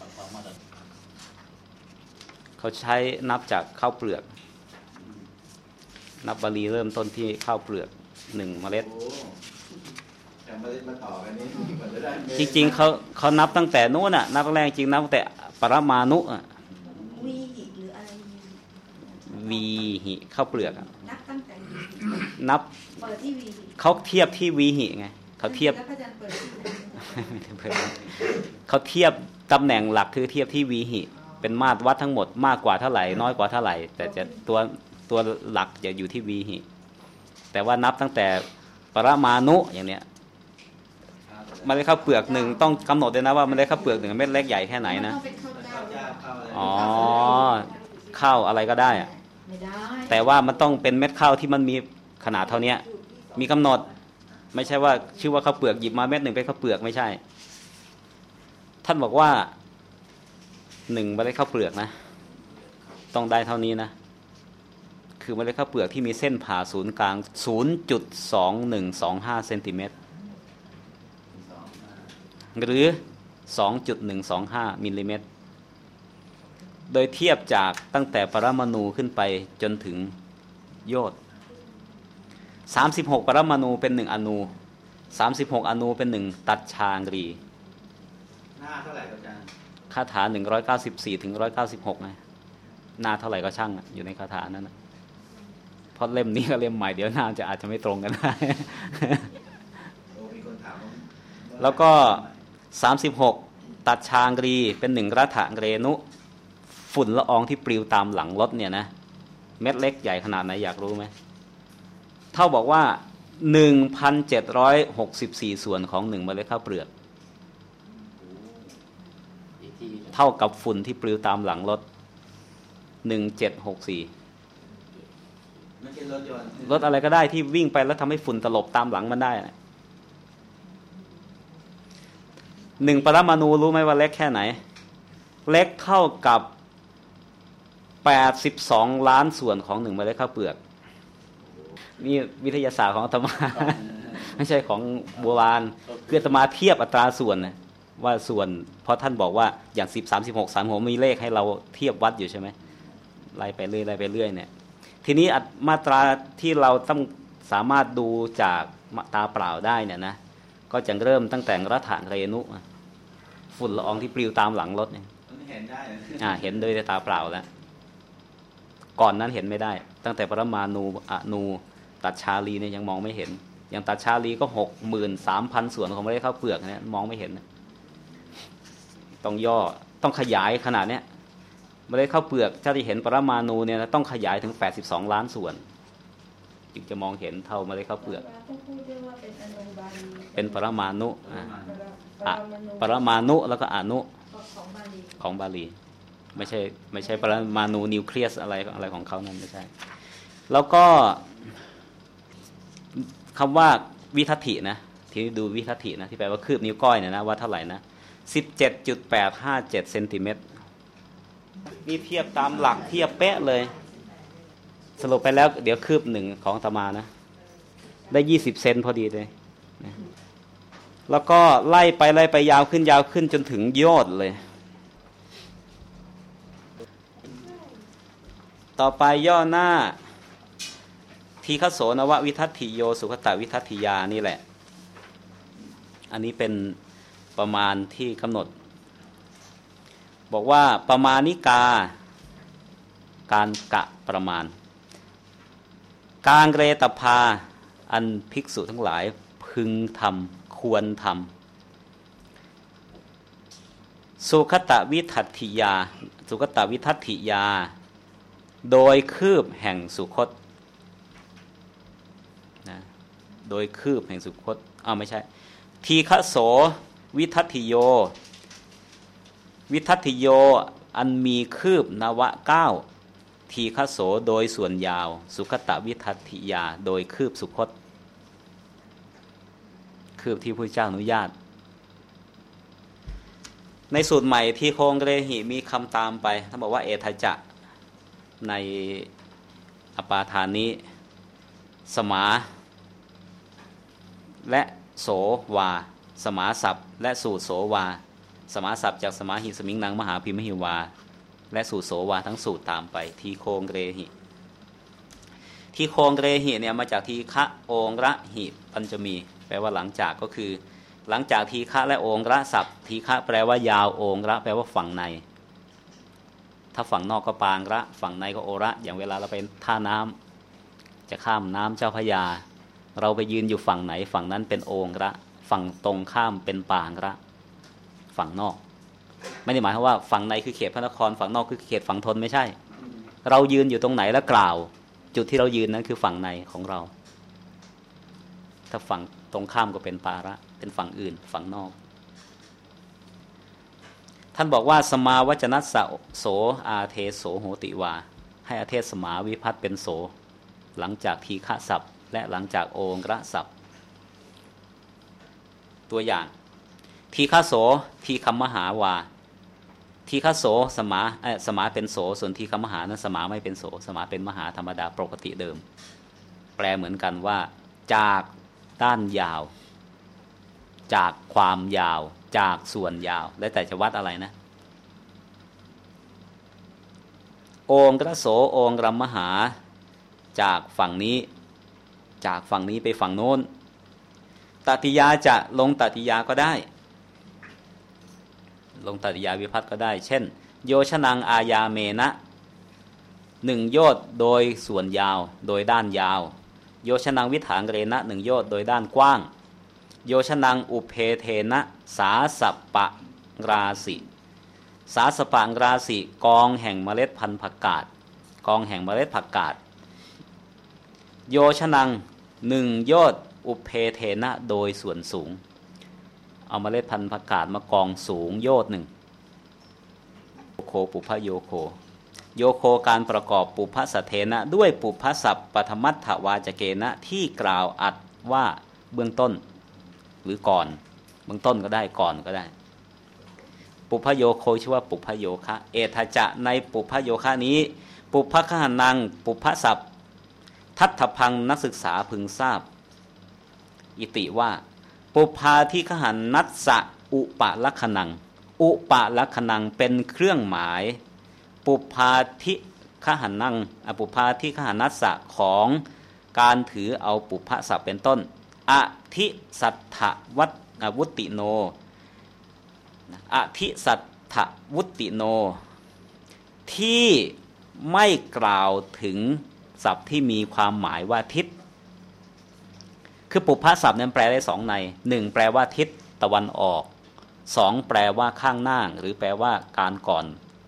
เขาใช้นับจากข้าวเปลือกนับบาลีเริ่มต้นที่ข้าวเปลือก1 เมล็ดแต่เมล็ดมาต่อกันนี้มันจะได้จริงๆเขานับตั้งแต่นู้นน่ะนับแรกจริงนับตั้งแต่ปรมาณุวีหิหรืออะไรวีหิข้าวเปลือกนับตั้งแต่นับเปิดที่วีหิเขาเทียบที่วีหิไงเขาเทียบเขาเทียบตำแหน่งหลักคือเทียบที่วีหิเป็นมาตรวัดทั้งหมดมากกว่าเท่าไหร่น้อยกว่าเท่าไหร่แต่จะตัวหลักจะอยู่ที่วีหิแต่ว่านับตั้งแต่ปรมาณุอย่างเนี้ยเมล็ดข้าวเปลือกหนึ่งต้องกำหนดเลยนะว่าเมล็ดข้าวเปลือกหนึ่งเม็ดเล็กใหญ่แค่ไหนนะข้าวอะไรก็ได้แต่ว่ามันต้องเป็นเม็ดข้าวที่มันมีขนาดเท่านี้มีกำหนดไม่ใช่ว่าชื่อว่าข้าวเปลือกหยิบมาเม็ดหนึ่งเป็นข้าวเปลือกไม่ใช่ท่านบอกว่า1 เมล็ดข้าวเปลือกนะต้องได้เท่านี้นะคือเมล็ดข้าวเปลือกที่มีเส้นผ่าศูนย์กลาง 0.2125 เซนติเมตรหรือ 2.125 มิลลิเมตรโดยเทียบจากตั้งแต่ปรมาณูขึ้นไปจนถึงโยชน์36 ปรมาณูเป็น1 อนู36 อนูเป็น1 ตัชฌางรีหน้าเท่าไหร่อาจารย์คาถา194ถึง196ไงหน้าเท่าไหร่ก็ช่างอยู่ในคาถานั้นนะเพราะเล่มนี้กับเล่มใหม่เดี๋ยวหน้าอาจจะไม่ตรงกันได้แล้วก็36 ตัชฌางรีเป็น1 รัฐเรนุฝุ่นละอองที่ปลิวตามหลังรถเนี่ยนะเม็ดเล็กใหญ่ขนาดไหนอยากรู้ไหมเท่าบอกว่า 1,764 ส่วนของ1 เมล็ดข้าวเปลือกเท่ากับฝุ่นที่ปลิวตามหลังรถ1764 ไม่ใช่รถยนต์รถอะไรก็ได้ที่วิ่งไปแล้วทำให้ฝุ่นตลบตามหลังมันได้นะ1 ปรมาณูรู้ไหมว่าเล็กแค่ไหนเล็กเท่ากับ82 ล้านส่วนของ1 เมล็ดข้าวเปลือกนี่วิทยาศาสตร์ของอาตมา ไม่ใช่ของโบราณคืออาตมาเทียบอัตราส่วนนะว่าส่วนเพราะท่านบอกว่าอย่าง10 36 36มีเลขให้เราเทียบวัดอยู่ใช่ไหมไล่ไปเรื่อยเนี่ยทีนี้มาตราที่เราต้องสามารถดูจากตาเปล่าได้เนี่ยนะก็จะเริ่มตั้งแต่รัฐเรนุฝุ่นละอองที่ปลิวตามหลังรถเนี่ยเห็นได้เห็นโดยตาเปล่าแล้วก่อนนั้นเห็นไม่ได้ตั้งแต่ปรมาณูอนูตัชฌาลีเนี่ยยังมองไม่เห็นอย่างตัชฌาลีก็ 63,000 ส่วนของเมล็ดข้าวเปลือกเนี่ยมองไม่เห็นต้องย่อต้องขยายขนาดเนี้ยเมล็ดข้าวเปลือกถ้าที่เห็นปรมาณูเนี่ยต้องขยายถึง82 ล้านส่วนจึงจะมองเห็นเท่าเมล็ดข้าวเปลือกเป็นปรมาณูปรมาณูแล้วก็อนุของบาลีไม่ใช่ปรมาณูนิวเคลียสอะไรของเขานั่นไม่ใช่แล้วก็คำว่าวิทัตถินะทีนี้ดูวิทัตถินะที่แปลว่าคืบนิ้วก้อยเนี่ยนะว่าเท่าไหร่นะ 17.857 เซนติเมตรนี่เทียบตามหลักเทียบเป๊ะเลยสรุปไปแล้วเดี๋ยวคืบหนึ่งของอาตมานะได้20 เซนพอดีเลยนะแล้วก็ไล่ไปยาวขึ้นจนถึงยอดเลยต่อไปย่อหน้าทีฆโสนววิทัตถิโยสุขตวิทัตถิยานี่แหละอันนี้เป็นประมาณที่กำหนดบอกว่าประมาณิกาการกะประมาณกางเรตภาอันภิกษุทั้งหลายพึงทำควรทำสุขตวิทัตถิยาสุขตวิทัตถิยาโดยคืบแห่งสุคตนะโดยคืบแห่งสุคตไม่ใช่ทีฆโสวิทัตถิโยวิทัตถิโยอันมีคืบนวะ9ทีฆโสโดยส่วนยาวสุขตวิทัตถิยาโดยคืบสุคตคืบที่พระเจ้าอนุญาตในสูตรใหม่ที่โคงเรหิมีคำตามไปท่านบอกว่าเอทจะในอปาทานนี้สมาและโสวาสมาศัพท์และสูตรโสวาสมาศัพท์จากสมาหิสมิงนังมหาพิมหิวาและสูตรโสวาทั้งสูตรตามไปทีโคงเรหิทีโคงเรหิเนี่ยมาจากทีฆะโองระหิปัญจมีแปลว่าหลังจากก็คือหลังจากทีฆะและโองระศัพท์ทีฆะแปลว่ายาวโองระแปลว่าฝั่งในถ้าฝั่งนอกก็ปางระฝั่งในก็โอระอย่างเวลาเราไปท่าน้ำจะข้ามน้ำเจ้าพระยาเราไปยืนอยู่ฝั่งไหนฝั่งนั้นเป็นโองระฝั่งตรงข้ามเป็นปางระฝั่งนอกไม่ได้หมายความว่าฝั่งในคือเขตพระนครฝั่งนอกคือเขตฝั่งทนไม่ใช่เรายืนอยู่ตรงไหนแล้วกล่าวจุดที่เรายืนนั้นคือฝั่งในของเราถ้าฝั่งตรงข้ามก็เป็นปาระเป็นฝั่งอื่นฝั่งนอกท่านบอกว่าสมาวัจนัสสะโสอาเทโสโหติวาให้อาเทศสมาวิภัตเป็นโสหลังจากทีฆะศัพท์และหลังจากโองระศัพท์ตัวอย่างทีฆะโสทีคัมมหาวาทีฆะโสสมาเป็นโสส่วนทีคัมมหานั้นสมาไม่เป็นโสสมาเป็นมหาธรรมดาปกติเดิมแปลเหมือนกันว่าจากด้านยาวจากความยาวจากส่วนยาวแล้วแต่จะวัดอะไรนะโองกระโสโองรัมมหาจากฝั่งนี้ไปฝั่งโน้นตติยาจะลงตติยาก็ได้ลงตติยาวิภัตก็ได้เช่นโยชนังอายาเมนะ1 โยชน์โดยส่วนยาวโดยด้านยาวโยชนังวิถางเรนะ1 โยชน์โดยด้านกว้างโยชนังอุเพเทนะสาสปะราสิสาสปะราสิกองแห่งเมล็ดพันธุ์ผักกาดกองแห่งเมล็ดผักกาดโยชนัง1 โยชน์อุเพเทนะโดยส่วนสูงเอาเมล็ดพันธุ์ผักกาดมากองสูงโยชน์1โคปุพโยโคโยโคการประกอบปุพพสัทเทนะด้วยปุพพสัพปฐมัตถวาจเกนะที่กล่าวอัดว่าเบื้องต้นหรือก่อนเบื้องต้นก็ได้ก่อนก็ได้ปุพพโยโคชื่อว่าปุพพโยคะเอทจะในปุพพโยคะนี้ปุพพคหานังปุพพสัพทัตถพังนักศึกษาพึงทราบอิติว่าปุพพาทิคหันนัสสะอุปะลักขณังอุปะลักขณังเป็นเครื่องหมายปุพพาทิคหันนังปุพพาทิคหันนัสสะของการถือเอาปุพพสัพเป็นต้นอธิสัทธวุติโนอธิสัทธวุติโนที่ไม่กล่าวถึงศัพท์ที่มีความหมายว่าทิศคือปุพพศัพท์นั้นแปลได้2 ใน1แปลว่าทิศตะวันออก2แปลว่าข้างหน้าหรือแปลว่าการก่อน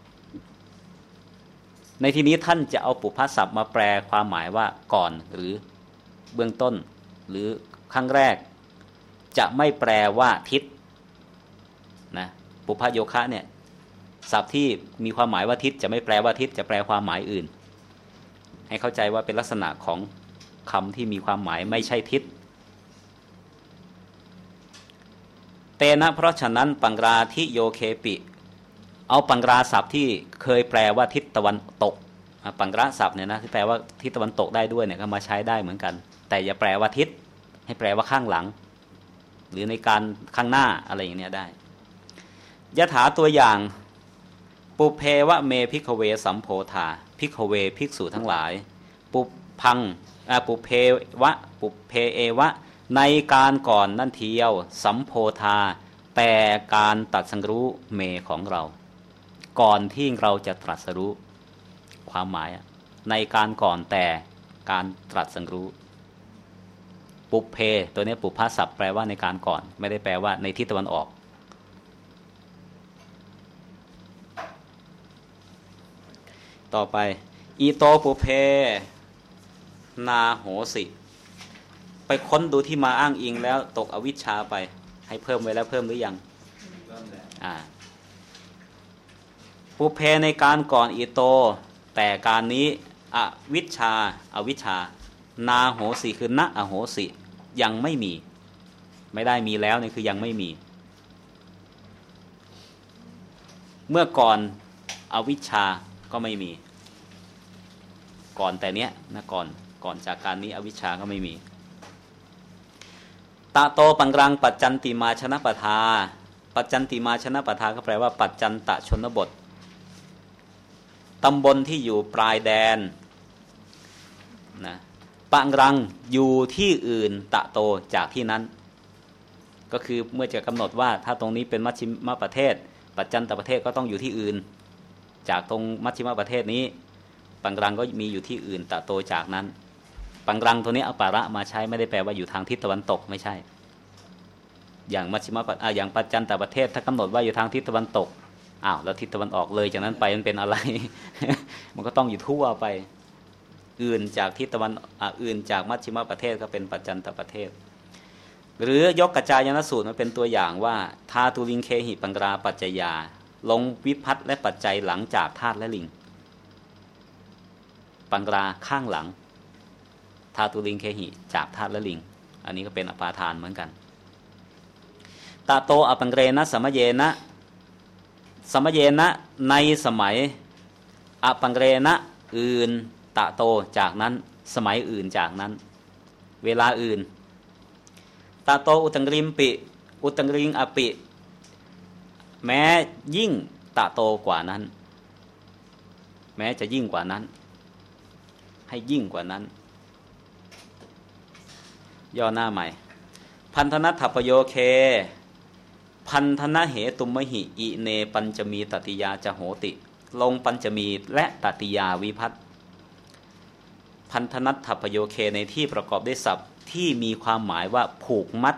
ในที่นี้ท่านจะเอาปุพพศัพท์มาแปลความหมายว่าก่อนหรือเบื้องต้นหรือครั้งแรกจะไม่แปลว่าทิศนะปุพพโยคะเนี่ยศัพท์ที่มีความหมายว่าทิศจะไม่แปลว่าทิศจะแปลความหมายอื่นให้เข้าใจว่าเป็นลักษณะของคำที่มีความหมายไม่ใช่ทิศเตนะเพราะฉะนั้นปังราทิโยเคปิเอาปังราศัพท์ที่เคยแปลว่าทิศตะวันตกปังราศัพท์เนี่ยนะที่แปลว่าทิศตะวันตกได้ด้วยเนี่ยก็มาใช้ได้เหมือนกันแต่อย่าแปลว่าทิศให้แปลว่าข้างหลังหรือในการข้างหน้าอะไรอย่างเนี้ยได้ยถาตัวอย่างปุเพวะเมภิกขเวสัมโพธาภิกขเวภิกษุทั้งหลายปุเพวะปุเพเอวะในการก่อนนั่นเทียวสัมโพธาแต่การตรัสรู้เมของเราก่อนที่เราจะตรัสรู้ความหมายในการก่อนแต่การตรัสรู้ปุเพตัวนี้ปุพพศัพท์แปลว่าในการก่อนไม่ได้แปลว่าในทิศตะวันออกต่อไปอีโตปุเพนาโหสิไปค้นดูที่มาอ้างอิงแล้วตกอวิชชาไปให้เพิ่มไว้แล้วเพิ่มหรือยังปุเพในการก่อนอีโตแต่การนี้อวิชชาอวิชชานาโหสิคือณอโหสิยังไม่มีไม่ได้มีแล้วนี่คือยังไม่มีเมื่อก่อนอวิชชาก็ไม่มีก่อนแต่เนี้ยนะก่อนจากการนี้อวิชชาก็ไม่มีตะโตปังรังปัจจันติมาชนะปทาปัจจันติมาชนะปทาก็แปลว่าปัจจันตชนบทตำบลที่อยู่ปลายแดนนะปังรังอยู่ที่อื่นตะโตจากที่นั้นก็คือเมื่อจะกำหนดว่าถ้าตรงนี้เป็นมัชชิมประเทศปัจจันตประเทศก็ต้องอยู่ที่อื่นจากตรงมัชชิมประเทศนี้ปังรังก็มีอยู่ที่อื่นตะโตจากนั้นปังรังตัวนี้เอาปาระมาใช้ไม่ได้แปลว่าอยู่ทางทิศตะวันตกไม่ใช่อย่างมัชชิมอย่างปัจจันตประเทศถ้ากำหนดว่าอยู่ทางทิศตะวันตกแล้วทิศตะวันออกเลยจากนั้นไปมันเป็นอะไร มันก็ต้องอยู่ทั่วไปอื่นจากทิศตะวันอื่นจากมัชชิมประเทศก็เป็นปัจจันตประเทศหรือยกกัจจายนสูตรมาเป็นตัวอย่างว่าธาตุลิงเคหิปังราปัจจยาลงวิภัตและปัจจัยหลังจากธาตุและลิงปังราข้างหลังธาตุลิงเคหิจากธาตุและลิงอันนี้ก็เป็นอปาทานเหมือนกันตาโตอปังเรนะสมเยนะในสมัยอปังเรนะอื่นตะโตจากนั้นสมัยอื่นจากนั้นเวลาอื่นตาโตอุตังริมปิอุตังริงอปิแม้ยิ่งตะโตกว่านั้นแม้จะยิ่งกว่านั้นให้ยิ่งกว่านั้นย่อหน้าใหม่พันธนัตถปโยเคพันธนะเหตุมหิอิเนปัญจมีตติยาจะโหติลงปัญจมีและตติยาวิภัตพันธนัตถปโยเคในที่ประกอบด้วยศัพท์ที่มีความหมายว่าผูกมัด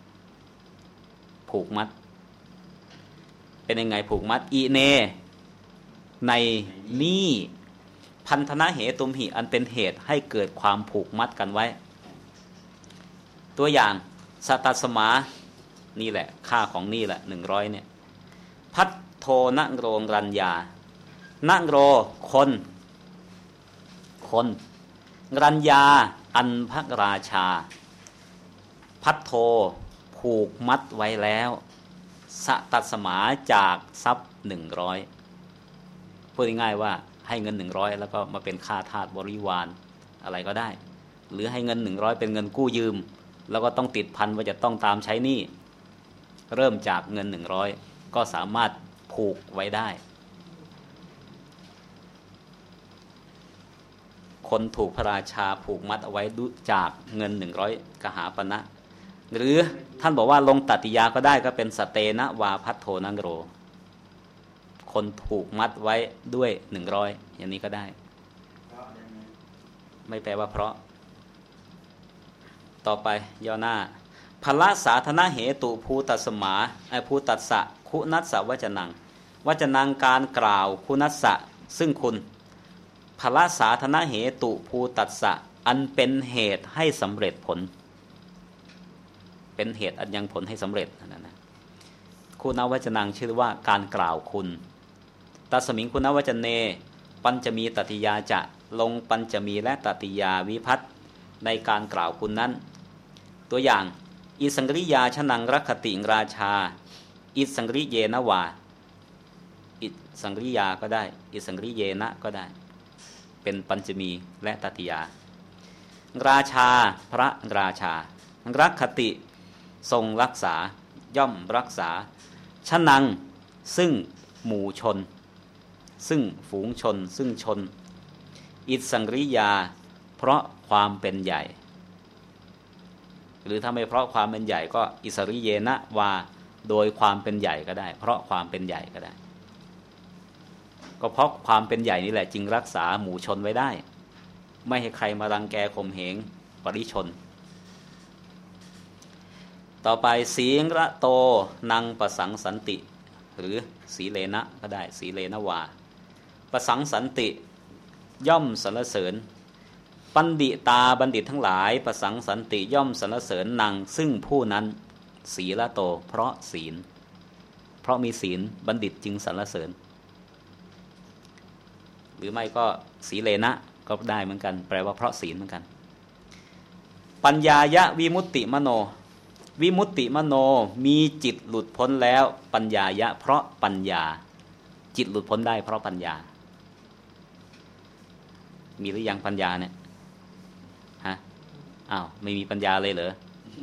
เป็นยังไงผูกมัดอิเนในนี่พันธนะเหตุมหิอันเป็นเหตุให้เกิดความผูกมัดกันไว้ตัวอย่างสตัสมานี่แหละค่าของนี่แหละ100เนี่ยพัทโทนโรงรัญญานโรคนรัญญาอันพระราชาพัทโทผูกมัดไว้แล้วสตัสมาจากทรัพย์100พูดง่ายๆว่าให้เงิน100แล้วก็มาเป็นค่าทาสบริวารอะไรก็ได้หรือให้เงิน100เป็นเงินกู้ยืมแล้วก็ต้องติดพันว่าจะต้องตามใช้หนี้เริ่มจากเงิน100ก็สามารถผูกไว้ได้คนถูกพระราชาผูกมัดเอาไว้จากเงิน100กหาปณะหรือท่านบอกว่าลงตติยาก็ได้ก็เป็นสเตนะวาพัทโทนังโรคนถูกมัดไว้ด้วย100อย่างนี้ก็ได้ไม่แปลว่าเพราะต่อไปย่อหน้าพละสาธนะเหตุภูตัสมาภูตัสสะคุณัสสะวจนังการกล่าวคุณัสสะซึ่งคุณพละสาธนะเหตุภูตัสสะอันเป็นเหตุให้สำเร็จผลเป็นเหตุอันยังผลให้สำเร็จนะคุณวจนังชื่อว่าการกล่าวคุณตัสมิงคุณวจเนปัญจมีตติยาจะลงปัญจมีและตติยาวิภัตในการกล่าวคุณนั้นตัวอย่างอิสังกริยาชนังรักขติราชาอิสังกริเยนะวาอิสังกริยาก็ได้อิสังกริเยนะก็ได้เป็นปัญจมีและตติยาราชาพระราชารักขติทรงรักษาย่อมรักษาชนังซึ่งหมู่ชนซึ่งฝูงชนซึ่งชนอิสังกริยาเพราะความเป็นใหญ่หรือถ้าไม่เพราะความเป็นใหญ่ก็อิสริเยนะวาโดยความเป็นใหญ่ก็ได้เพราะความเป็นใหญ่ก็ได้ก็เพราะความเป็นใหญ่นี่แหละจึงรักษาหมู่ชนไว้ได้ไม่ให้ใครมารังแกข่มเหงปริชนต่อไปสีระโตนังประสังสันติหรือสีเลนะก็ได้สีเลนะวาประสังสันติย่อมสรรเสริญปัณฑิตาบัณฑิตทั้งหลายประสังสันติย่อมสรรเสริญนางซึ่งผู้นั้นสีละโตเพราะศีลเพราะมีศีลบัณฑิตจึงสรรเสริญหรือไม่ก็สีเลนะก็ได้เหมือนกันแปลว่าเพราะศีลเหมือนกันปัญญายะวิมุตติมโนวิมุตติมโนมีจิตหลุดพ้นแล้วปัญญายะเพราะปัญญาจิตหลุดพ้นได้เพราะปัญญามีหรือยังปัญญาเนี่ยฮะอ้าวไม่มีปัญญาเลยเหรอ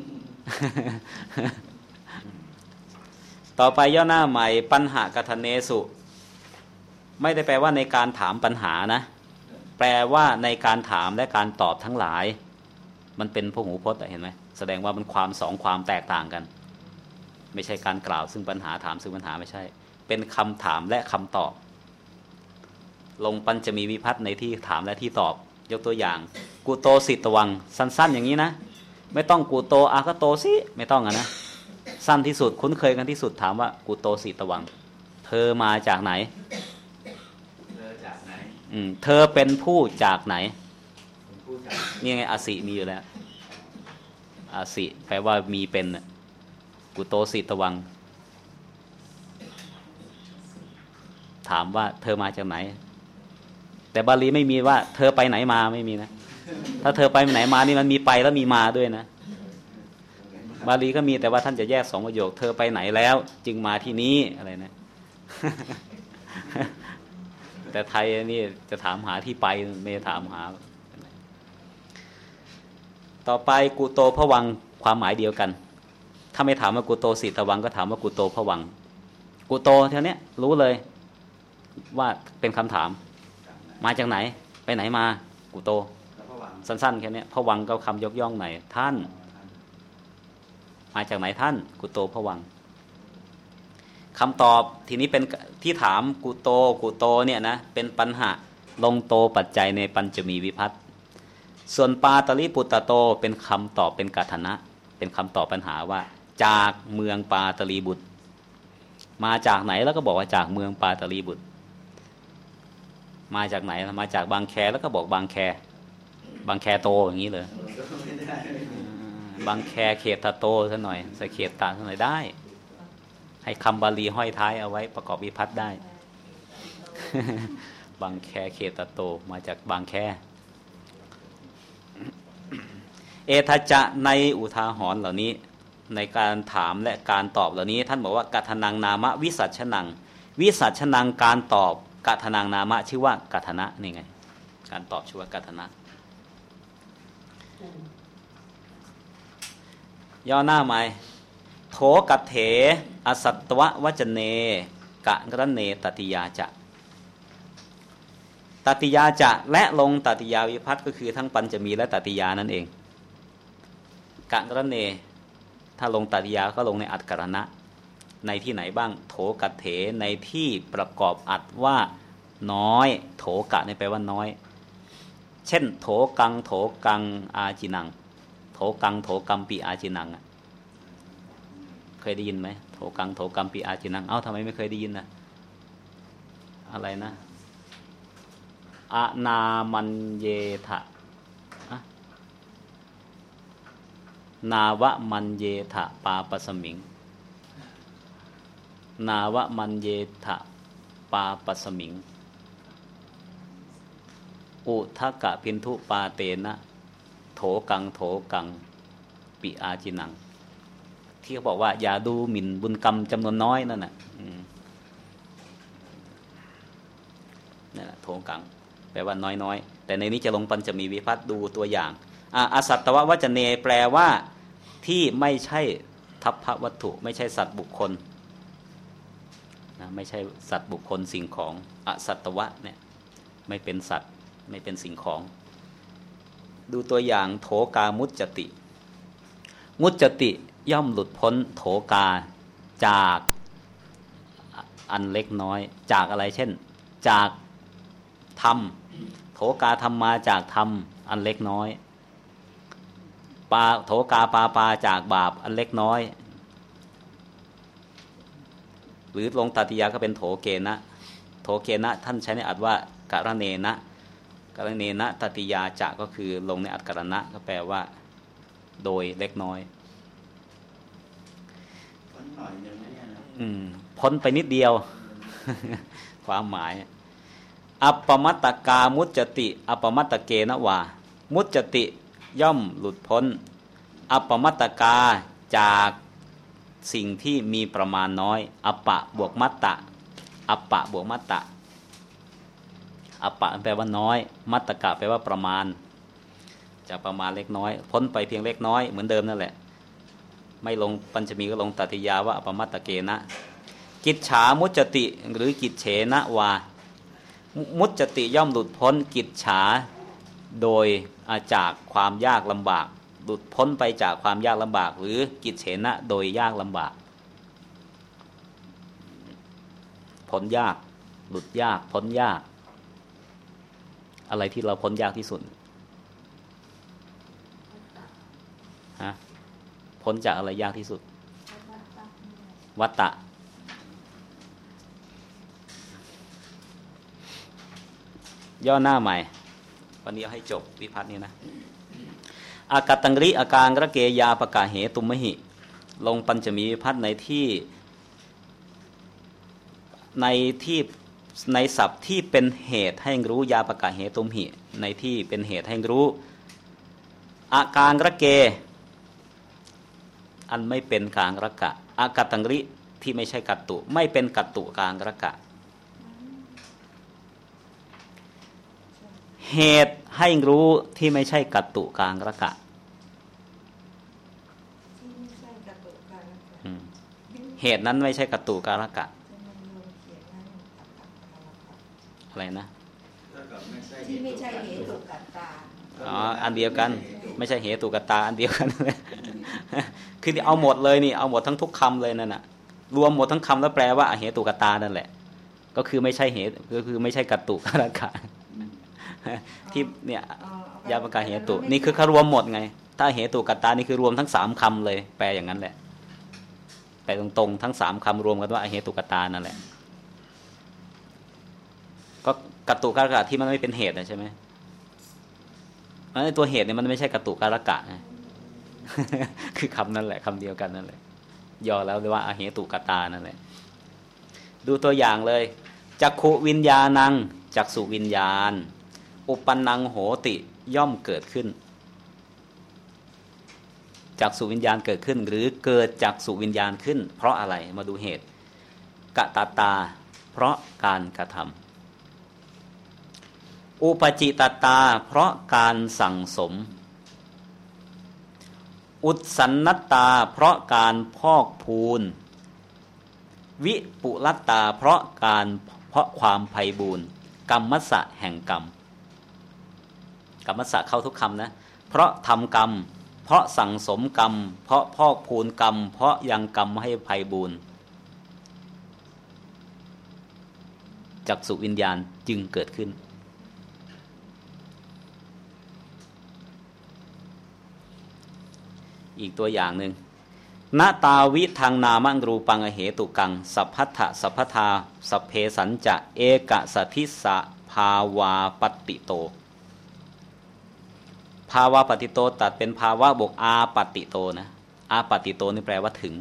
ต่อไปย่อหน้าใหม่ปัญหากทเนสุไม่ได้แปลว่าในการถามปัญหานะแปลว่าในการถามและการตอบทั้งหลายมันเป็นพหูพจน์เห็นไหมแสดงว่ามันความสองความแตกต่างกันไม่ใช่การกล่าวซึ่งปัญหาถามซึ่งปัญหาไม่ใช่เป็นคำถามและคำตอบลงปัญจมีวิภัตในที่ถามและที่ตอบยกตัวอย่างกูโตสิตวังสั้นๆอย่างนี้นะไม่ต้องกูโตอาคโตสิไม่ต้องนะสั้นที่สุดคุ้นเคยกันที่สุดถามว่ากูโตสิตวังเธอมาจากไหนเธอเป็นผู้จากไหนนี่ไงอาสิมีอยู่แล้วอาสิแปลว่ามีเป็นกุโตสิตวังถามว่าเธอมาจากไหนแต่บาลีไม่มีว่าเธอไปไหนมาไม่มีนะถ้าเธอไปไหนมานี่มันมีไปแล้วมีมาด้วยนะบาลีก็มีแต่ว่าท่านจะแยกสองประโยคเธอไปไหนแล้วจึงมาที่นี้อะไรนะแต่ไทยนี่จะถามหาที่ไปไม่ถามหาต่อไปกุโตภวังความหมายเดียวกันถ้าไม่ถามว่ากุโตสิตวังก็ถามว่ากุโตภวังกุโตเท่านี้รู้เลยว่าเป็นคำถามมาจากไหนไปไหนมากุโตสั้นๆแค่นี้ภวังก็คำยกย่องไหนท่านมาจากไหนท่านกุโตภวังคำตอบทีนี้เป็นที่ถามกุโตเนี่ยนะเป็นปัญหาลงโตปัจจัยในปัญจมีวิภัตส่วนปาตลิปุตตโตเป็นคำตอบเป็นกัทนะเป็นคำตอบปัญหาว่าจากเมืองปาตลีบุตรมาจากไหนแล้วก็บอกว่าจากเมืองปาตลีบุตรมาจากไหนมาจากบางแคแล้วก็บอกบางแคโตอย่างนี้เลยบางแคเขตโตซะหน่อยใส่เขตตาซะหน่อยได้ให้คำบาลีห้อยท้ายเอาไว้ประกอบวิภัตได้ บางแคเขตโตมาจากบางแคเอทัจจะในอุทาหรณ์เหล่านี้ในการถามและการตอบเหล่านี้ท่านบอกว่ากัทนังนามะวิสัชนังวิสัชนังการตอบกัทนังนามะชื่อว่ากัทนะนี่ไงการตอบชื่อว่ากัทนะย่อหน้าใหม่โถกัตเถอสัตตววจเนกะกะเนตติยาจะตติยาจะและลงตติยาวิภัตก็คือทั้งปัญจมีและตติยานั่นเองกะกะเนถ้าลงตติยาก็ลงในอัตกรณะในที่ไหนบ้างโถกัตเถในที่ประกอบอัตว่าน้อยโถกะนี่แปลว่าน้อยเช่นโถกังอาจินังโถกัมปีอาจินังเคยได้ยินไหมโถกัมปีอาจินังเอ้าทำไมไม่เคยได้ยินนะอะไรนะอนามันเยทะนาวะมันเยทะปาปสมิงนาวะมันเยทะปาปสมิงอุทกะพินทุปาเตนะโถกังปิอาจินังที่เขาบอกว่าอย่าดูหมิ่นบุญกรรมจำนวนน้อยนั่นน่ะนั่นแหละโถกังแปลว่าน้อยๆแต่ในนี้จะลงปัญจมีวิภัตดูตัวอย่างอสัตตววัจเนแปลว่าที่ไม่ใช่ทัพพวัตถุไม่ใช่สัตว์บุคคลนะไม่ใช่สัตว์บุคคลสิ่งของอสัตตวะเนี่ยไม่เป็นสัตว์ไม่เป็นสิ่งของดูตัวอย่างโถกามุจจติมุจจติย่อมหลุดพ้นโถกาจากอันเล็กน้อยจากอะไรเช่นจากธรรมโถกาธรรมมาจากธรรมอันเล็กน้อยโถกาปาจากบาปอันเล็กน้อยหรือลงตติยาก็เป็นโถเกนะโถเกนะท่านใช้ในอัตว่ากรเนนะกรเนนะตติยาจะก็คือลงในอัตกรณะก็แปลว่าโดยเล็กน้อยพ้นหน่อยนึงเนี่ยนะพ้นไปนิดเดียว ความหมายอัปปมัตตกามุจจติอัปปมัตตเกนะวามุจจติย่อมหลุดพ้นอัปปมัตตกาจากสิ่งที่มีประมาณน้อยอัปปะบวกมัตตะอัปปะบวกมัตตะอัปปะแปลว่าน้อยมัตตกะแปลว่าประมาณจากประมาณเล็กน้อยพ้นไปเพียงเล็กน้อยเหมือนเดิมนั่นแหละไม่ลงปัญจมีก็ลงตติยาว่าอัปปมัตตเกนะกิจฉามุจจติหรือกิจเฉนะวามุจจติย่อมหลุดพ้นกิจฉาโดยจากความยากลำบากหลุดพ้นไปจากความยากลำบากหรือกิจเฉนะโดยยากลำบากพ้นยากหลุดยากพ้นยากอะไรที่เราพ้นยากที่สุดฮะพ้นจากอะไรยากที่สุดวัตตะย่อหน้าใหม่วันนี้เอาให้จบวิภัตนี้นะอากัตตังริอาการระเกยาปกาเหตุมหิลงปัญจมีวิภัตในศัพท์ที่เป็นเหตุให้รู้ยาปกาเหตุมหิในที่เป็นเหตุให้รู้อาการระเกอันไม่เป็นกางระกะอากัตตังริที่ไม่ใช่กัตตุไม่เป็นกัตตุกางระกะเหตุให้รู้ที่ไม่ใช่กัตตุกางระกะเหตุนั้นไม่ใช่กัตตุกางระกะอะไรนะที่ไม่ใช่เหตุกัตตาอันเดียวกันไม่ใช่เหตุกัตตาอันเดียวกันคือเอาหมดเลยนี่เอาหมดทั้งทุกคำเลยนั่นน่ะรวมหมดทั้งคำแล้วแปลว่าเหตุกัตตานั่นแหละก็คือไม่ใช่เหตุก็คือไม่ใช่กัตตุกางระกะที่เนี่ยยาปกาเหตุนี่คือเขารวมหมดไงถ้าเหตุกัตตานี่คือรวมทั้ง3คำเลยแปลอย่างนั้นแหละแปลตรงๆทั้ง3คำรวมกันว่าเหตุกัตตานั่นแหละก็กัตตุการกะที่มันไม่เป็นเหตุนะใช่ไหมเพราะตัวเหตุเนี่ยมันไม่ใช่กัตตุการกะคือคำนั่นแหละคำเดียวกันนั่นแหละย่อแล้วเรียกว่าเหตุกัตตานั่นแหละดูตัวอย่างเลยจักขุวิญญาณังจักษุวิญญาณอุปนังโหติย่อมเกิดขึ้นจักษุวิญญาณเกิดขึ้นหรือเกิดจักษุวิญญาณขึ้นเพราะอะไรมาดูเหตุกะตาตาเพราะการกระทำอุปจิตตาเพราะการสั่งสมอุสันนัตตาเพราะการพอกพูนวิปุลัตตาเพราะความไพบูรณ์กรรมสะแห่งกรรมกรรมสะเข้าทุกคำนะเพราะทำกรรมเพราะสั่งสมกรรมเพราะพอกพูนกรรมเพราะยังกรรมให้ไพบูรณ์จักษุวิญญาณจึงเกิดขึ้นอีกตัวอย่างหนึ่งณตาวิทางนามังรูปังอเหตุกังสัพพัทธะสัพพทาสัพเพสัญจะเอกสัทธิสะภาวาปฏิโตภาวะปฏิโตตัดเป็นภาวะบวกอาปฏิโตนะอาปฏิโตนี่แปลว่าถึง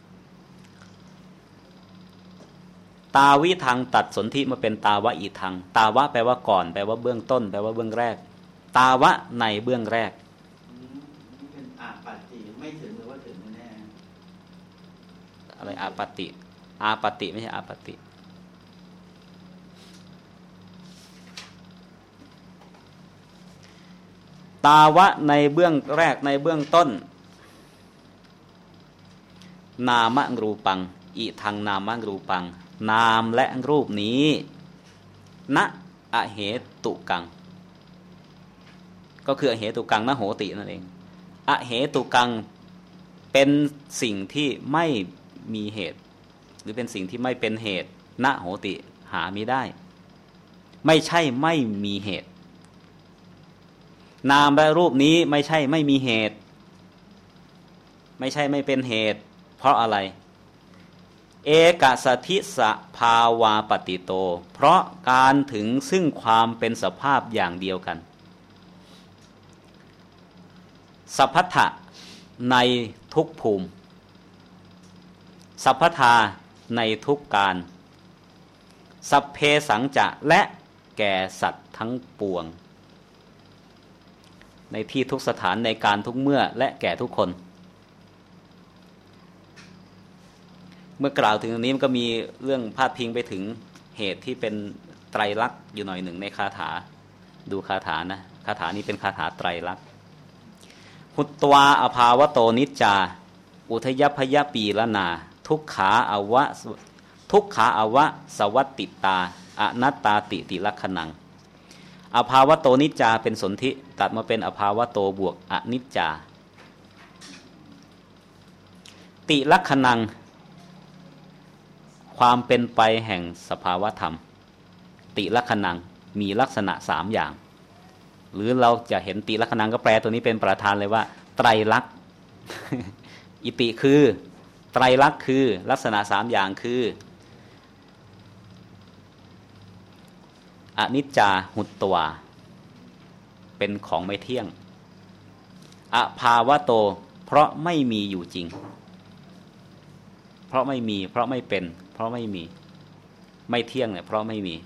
ตาวิทางตัดสนธิมาเป็นตาวะอีทังตาวะแปลว่าก่อนแปลว่าเบื้องต้นแปลว่าเบื้องแรกตาวะในเบื้องแรกเป็นอาปฏิไม่ถึงหรือว่าถึงแน่อะไรอาปติอาปติไม่ใช่อาปติตาวะในเบื้องแรกในเบื้องต้นนามะรูปังอิทังนามะรูปังนามและรูปนี้ณอเหตุกังก็คืออเหตุกังนโหตินั่นเองอเหตุกังเป็นสิ่งที่ไม่มีเหตุหรือเป็นสิ่งที่ไม่เป็นเหตุนโหติหามิได้ไม่ใช่ไม่มีเหตุนามและรูปนี้ไม่ใช่ไม่มีเหตุไม่ใช่ไม่เป็นเหตุเพราะอะไรเอกสัทธิสภาวาปฏิโตเพราะการถึงซึ่งความเป็นสภาพอย่างเดียวกันสัพพทะในทุกภูมิสัพพทาในทุกการสัพเพสังจะและแก่สัตว์ทั้งปวงในที่ทุกสถานในการทุกเมื่อและแก่ทุกคนเมื่อกล่าวถึงตรงนี้มันก็มีเรื่องพาดพิงไปถึงเหตุที่เป็นไตรลักษณ์อยู่หน่อยหนึ่งในคาถาดูคาถานะคาถานี้เป็นคาถาไตรลักษณ์หุตวาอภาวโตนิจจาอุทยพยปีละนาทุกขาอวะสวัตติตาอนัตตาติติลักขณังอภาวโตนิจจาเป็นสนธิตัดมาเป็นอภาวโตบวกอนิจจาติลักขณังความเป็นไปแห่งสภาวธรรมติลักขณังมีลักษณะ3อย่างหรือเราจะเห็นติลักขณังก็แปลตัวนี้เป็นประธานเลยว่าไตรลักษณ์ อิติคือไตรลักษณ์คือลักษณะ3อย่างคืออนิจจาหุตตวาเป็นของไม่เที่ยงอภาวโตเพราะไม่มีอยู่จริงเพราะไม่มีเพราะไม่เป็นเพราะไม่มีไม่เที่ยงเนี่ยเพราะไม่มี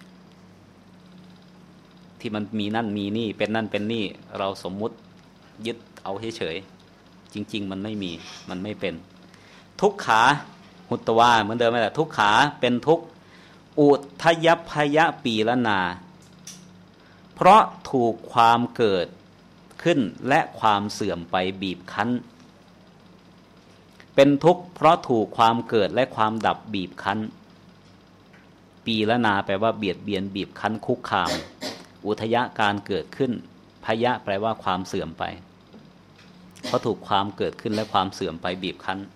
ที่มันมีนั่นมีนี่เป็นนั่นเป็นนี่เราสมมุติยึดเอาเฉยๆจริงๆมันไม่มีมันไม่เป็นทุกขาหุตตวาเหมือนเดิมนั่นแหละทุกขาเป็นทุกอุทยพยปีละนาเพราะถูกความเกิดขึ้นและความเสื่อมไปบีบคั้นเป็นทุกข์เพราะถูกความเกิดและความดับบีบคั้นปีละนาแปลว่าเบียดเบียนบีบคั้นคุกคามอุทยะการเกิดขึ้นพยะแปลว่าความเสื่อมไปเพราะถูกความเกิดขึ้นและความเสื่อมไปบีบคั้น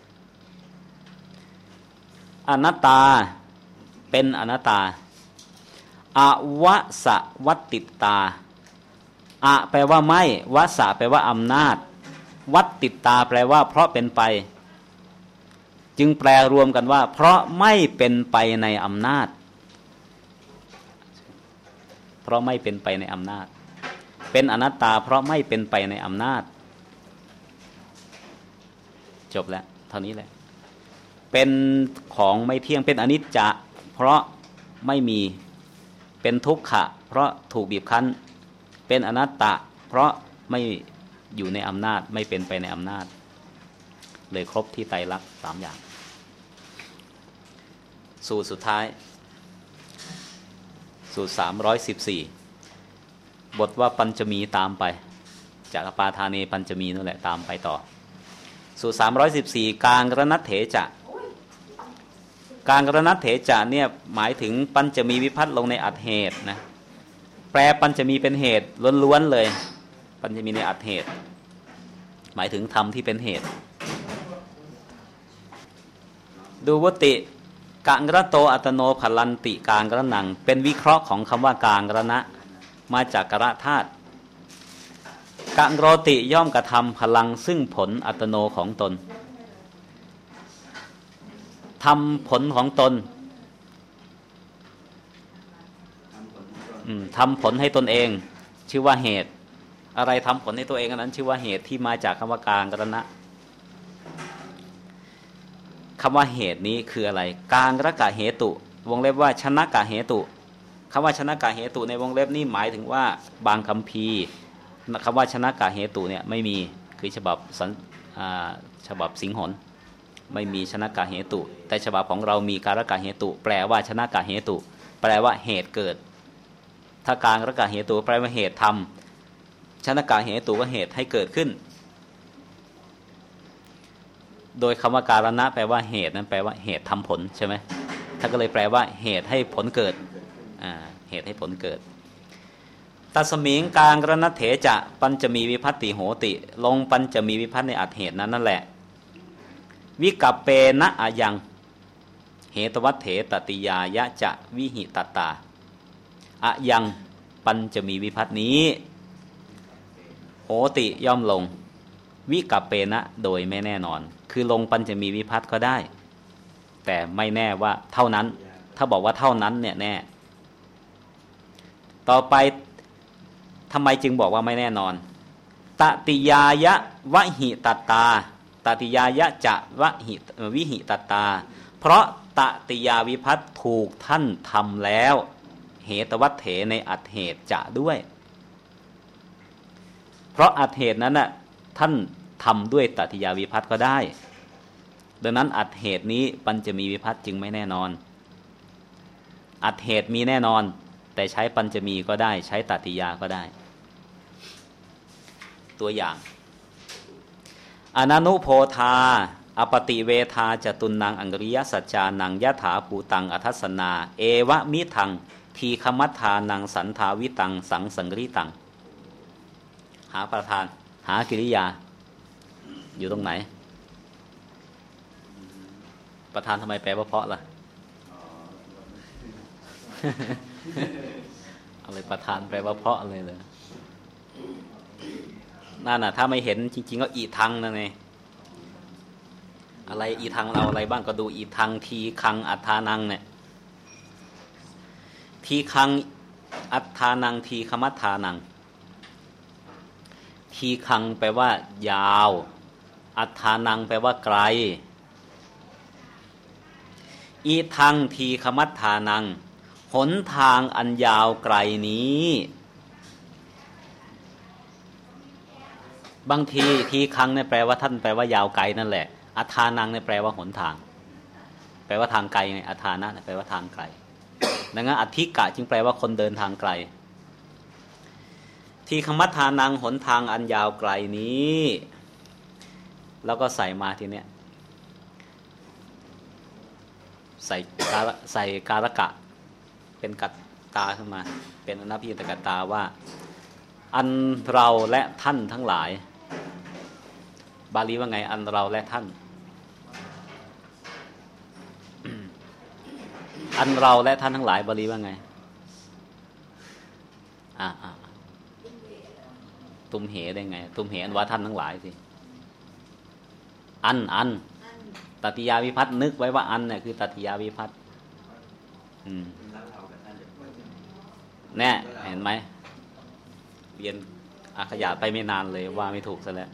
อนัตตาเป็นอนัตตาอวสวัตติตาอะแปลว่าไม่วสะแปลว่าอำนาจวัตติตาแปลว่าเพราะเป็นไปจึงแปลรวมกันว่าเพราะไม่เป็นไปในอำนาจเพราะไม่เป็นไปในอำนาจเป็นอนัตตาเพราะไม่เป็นไปในอำนาจจบแล้วเท่านี้แหละเป็นของไม่เที่ยงเป็นอนิจจะเพราะไม่มีเป็นทุกขะเพราะถูกบีบคั้นเป็นอนัตตะเพราะไม่อยู่ในอำนาจไม่เป็นไปในอำนาจเลยครบที่ไตรลักษณ์3อย่างสูตรสุดท้ายสูตร314บทว่าปัญจมีตามไปจากอปาทาเนปัญจมีนั่นแหละตามไปต่อสูตร314กางรณัตเถจะกางรณัตเถจะเนี่ยหมายถึงปัญจมีวิภัตลงในอัตเหตุนะแปลปัญจมีเป็นเหตุล้วนๆเลยปัญจมีในอัตเหตุหมายถึงธรรมที่เป็นเหตุดูวติกังระโตอัตโนภลันติกางกระนังเป็นวิเคราะห์ของคำว่ากางกระณะมาจากกระธาตุกังโรติย่อมกระทำพลังซึ่งผลอัตโนของตนทำผลของตนทำผลให้ตนเองชื่อว่าเหตุอะไรทำผลให้ตัวเองอันนั้นชื่อว่าเหตุที่มาจากคำว่ากางกระณะคำว่าเหตุนี้คืออะไรกางระกะเหตุวงเล็บว่าชนะกะเหตุคำว่าชนะกะเหตุในวงเล็บนี้หมายถึงว่าบางคัมภีร์คำว่าชนะกะเหตุเนี่ยไม่มีคือฉบับสิงหนไม่มีชนะกะเหตุแต่ฉบับของเรามีการกะเหตุแปลว่าชนะกะเหตุแปลว่าเหตุเกิดถ้าการกะเหตุแปลว่าเหตุทำชนะกะเหตุก็เหตุให้เกิดขึ้นโดยคำว่าการณะแปลว่าเหตุนั้นแปลว่าเหตุทำผลใช่ไหมท่านก็เลยแปลว่าเหตุให้ผลเกิดเหตุให้ผลเกิดตัสมิงกางรณเถจะปัญจมีวิภัตติโหติลงปัญจมีวิภัตในอัตเหตุนั้นนั่นแหละวิกัปเปนะอายังเหตวัตเถตติยายะจะวิหิตตาอายังปัญจมีวิภัตนี้โหติย่อมลงวิกัปเปนะโดยไม่แน่นอนคือลงปัญจมีวิภัตก็ได้แต่ไม่แน่ว่าเท่านั้นถ้าบอกว่าเท่านั้นเนี่ยแน่ต่อไปทำไมจึงบอกว่าไม่แน่นอนตติยายะวะหิตตาตติยายะจะวิหิตตาเพราะตติยาวิภัตถูกท่านทำแล้วเหตวัตเถในอัตเหตุจะด้วยเพราะอัตเหตุนั้นน่ะท่านทำด้วยตติยาวิภัตก็ได้ดังนั้นอัตเหตุนี้ปัญจมีวิภัตจึงไม่แน่นอนอัตเหตุมีแน่นอนแต่ใช้ปัญจมีก็ได้ใช้ตติยาก็ได้ตัวอย่างอนันุโพธาอปติเวทาจตุนังอังริยสัจจานังยถาภูตังอทัสสนาเอวะมิทังทีคมัฏฐานังสันทาวิตังสังสังริตังหาประธานหากิริยาอยู่ตรงไหนประธานทำไมแปลว่าเพราะล่ะ อะไรประธานแปลว่าเพราะเลยเลยนั่นน่ะถ้าไม่เห็นจริงๆก็อีทังนั่นไงอะไรอีทังเราอะไรบ้างก็ดูอีทังทีคังอัฏฐานังเนี่ยทีคังอัฏฐานังทีคมัฏฐานังทีคังแปลว่ายาวอัฏฐานังแปลว่าไกลอีทังทีคมัฏฐานังหนทางอันยาวไกลนี้บางทีทีคังเนี่ยแปลว่าท่านแปลว่ายาวไกลนั่นแหละอัฏฐานังเนี่ยแปลว่าหนทางแปลว่าทางไกลไงอัฏฐานะแปลว่าทางไกลดังนั้นอธิกะจึงแปลว่าคนเดินทางไกลทีคมัฏฐานังหนทางอันยาวไกลนี้แล้วก็ใส่มาทีเนี้ยใส่การกะเป็นกัตตาขึ้นมาเป็นอนัพพิตกัตตาว่าอันเราและท่านทั้งหลายบาลีว่าไงอันเราและท่าน อันเราและท่านทั้งหลายบาลีว่าไงตุมเหได้ไงตุมเหอันว่าท่านทั้งหลายสิอันตติยาวิภัตนึกไว้ว่าอันเนี่ยคือตติยาวิภัตแน่เห็นไหมเรียนอาขยาไปไม่นานเลยว่าไม่ถูกซะแล้ว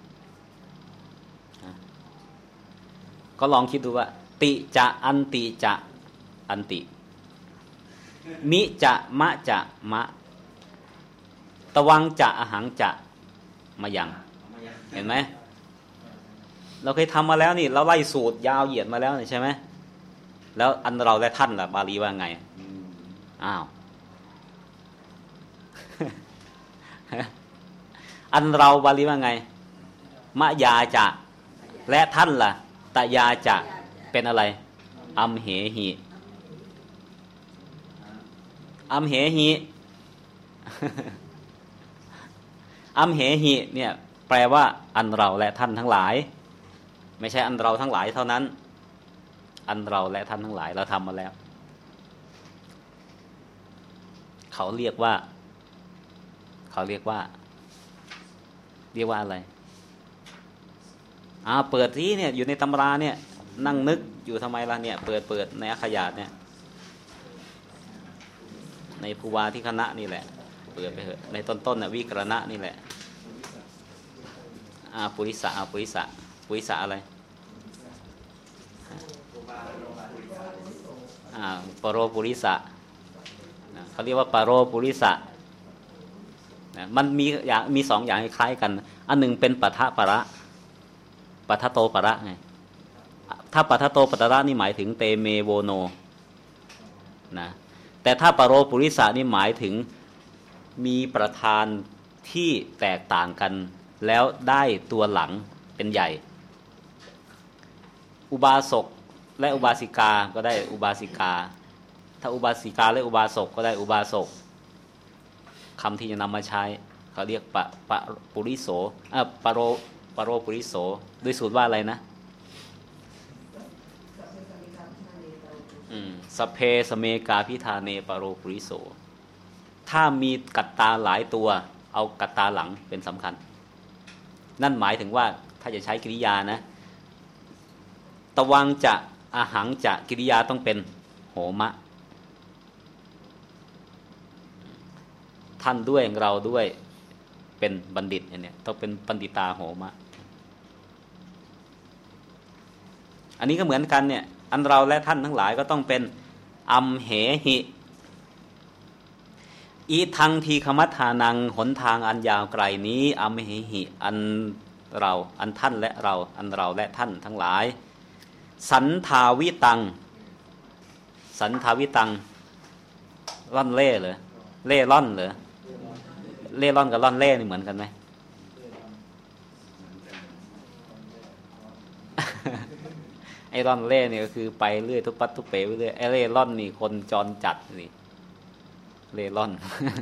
ก็ลองคิดดูว่าติจะอันติจะอันติมิจะมะจะมะตวังจะอหังจะมายังเห็นไหมเราเคยทำมาแล้วนี่เราไล่สูตรยาวเหยียดมาแล้วนี่ใช่ไหมแล้วอันเราและท่านล่ะบาลีว่าไงอ้าวอันเราบาลีว่าไงมะยาจะและท่านล่ะตะยาจะเป็นอะไรอัมเหหิอัมเหหิอัมเหหิเนี่ยแปลว่าอันเราและท่านทั้งหลายไม่ใช่อันเราทั้งหลายเท่านั้นอันเราและท่านทั้งหลายเราทำมาแล้วเขาเรียกว่าอะไรเปิดที่เนี่ยอยู่ในตำราเนี่ยนั่งนึกอยู่ทำไมล่ะเนี่ยเปิดในอัคขยาเนี่ยในภูวาที่คณะนี่แหละเปิดไปเถอะในต้นน่ะวิกรณะนี่แหละปุริสะปุริสะอะไรปโรปุริสะเขาเรียกว่าปโรปุริสะมันมีสองอย่างคล้ายกันอันหนึ่งเป็นปะทะปะระปะทะโตปะระไงถ้าปัทโตปัตตะนี่หมายถึงเตเมโวโนนะแต่ถ้าปโรปุริสะนี่หมายถึงมีประธานที่แตกต่างกันแล้วได้ตัวหลังเป็นใหญ่อุบาสกและอุบาสิกาก็ได้อุบาสิกาถ้าอุบาสิกาและอุบาสกก็ได้อุบาสกคำที่จะนำมาใช้เขาเรียกปะปุริโสปโรปุริโสด้วยสูตรว่าอะไรนะสเพสเมกาพิธาเนปโรปุริโสถ้ามีกัตตาหลายตัวเอากัตตาหลังเป็นสำคัญนั่นหมายถึงว่าถ้าจะใช้กริยานะตวังจะอาหังจะกริยาต้องเป็นโหมะท่านด้วยเราด้วยเป็นบัณฑิตเนี่ยต้องเป็นปัณฑิตาโหมะอันนี้ก็เหมือนกันเนี่ยอันเราและท่านทั้งหลายก็ต้องเป็นอัมเหหิอีทังทีคมัฏฐานังหนทางอันยาวไกลนี้อัมเหหิอันเราอันท่านและเราอันเราและท่านทั้งหลายสันทาวิตังสันทาวิตังล่อนเล่เหรอเล่ล่อนเหรอเล่ล่อนกับล่อนเล่นี่เหมือนกันไหม ไอ้ล่อนเล่นี่ก็คือไปเรื่อยทุกปัดทุกเป๋ไปเรื่อยไอ้เล่ล่อนนี่คนจรจัดนี่เล่ล่อน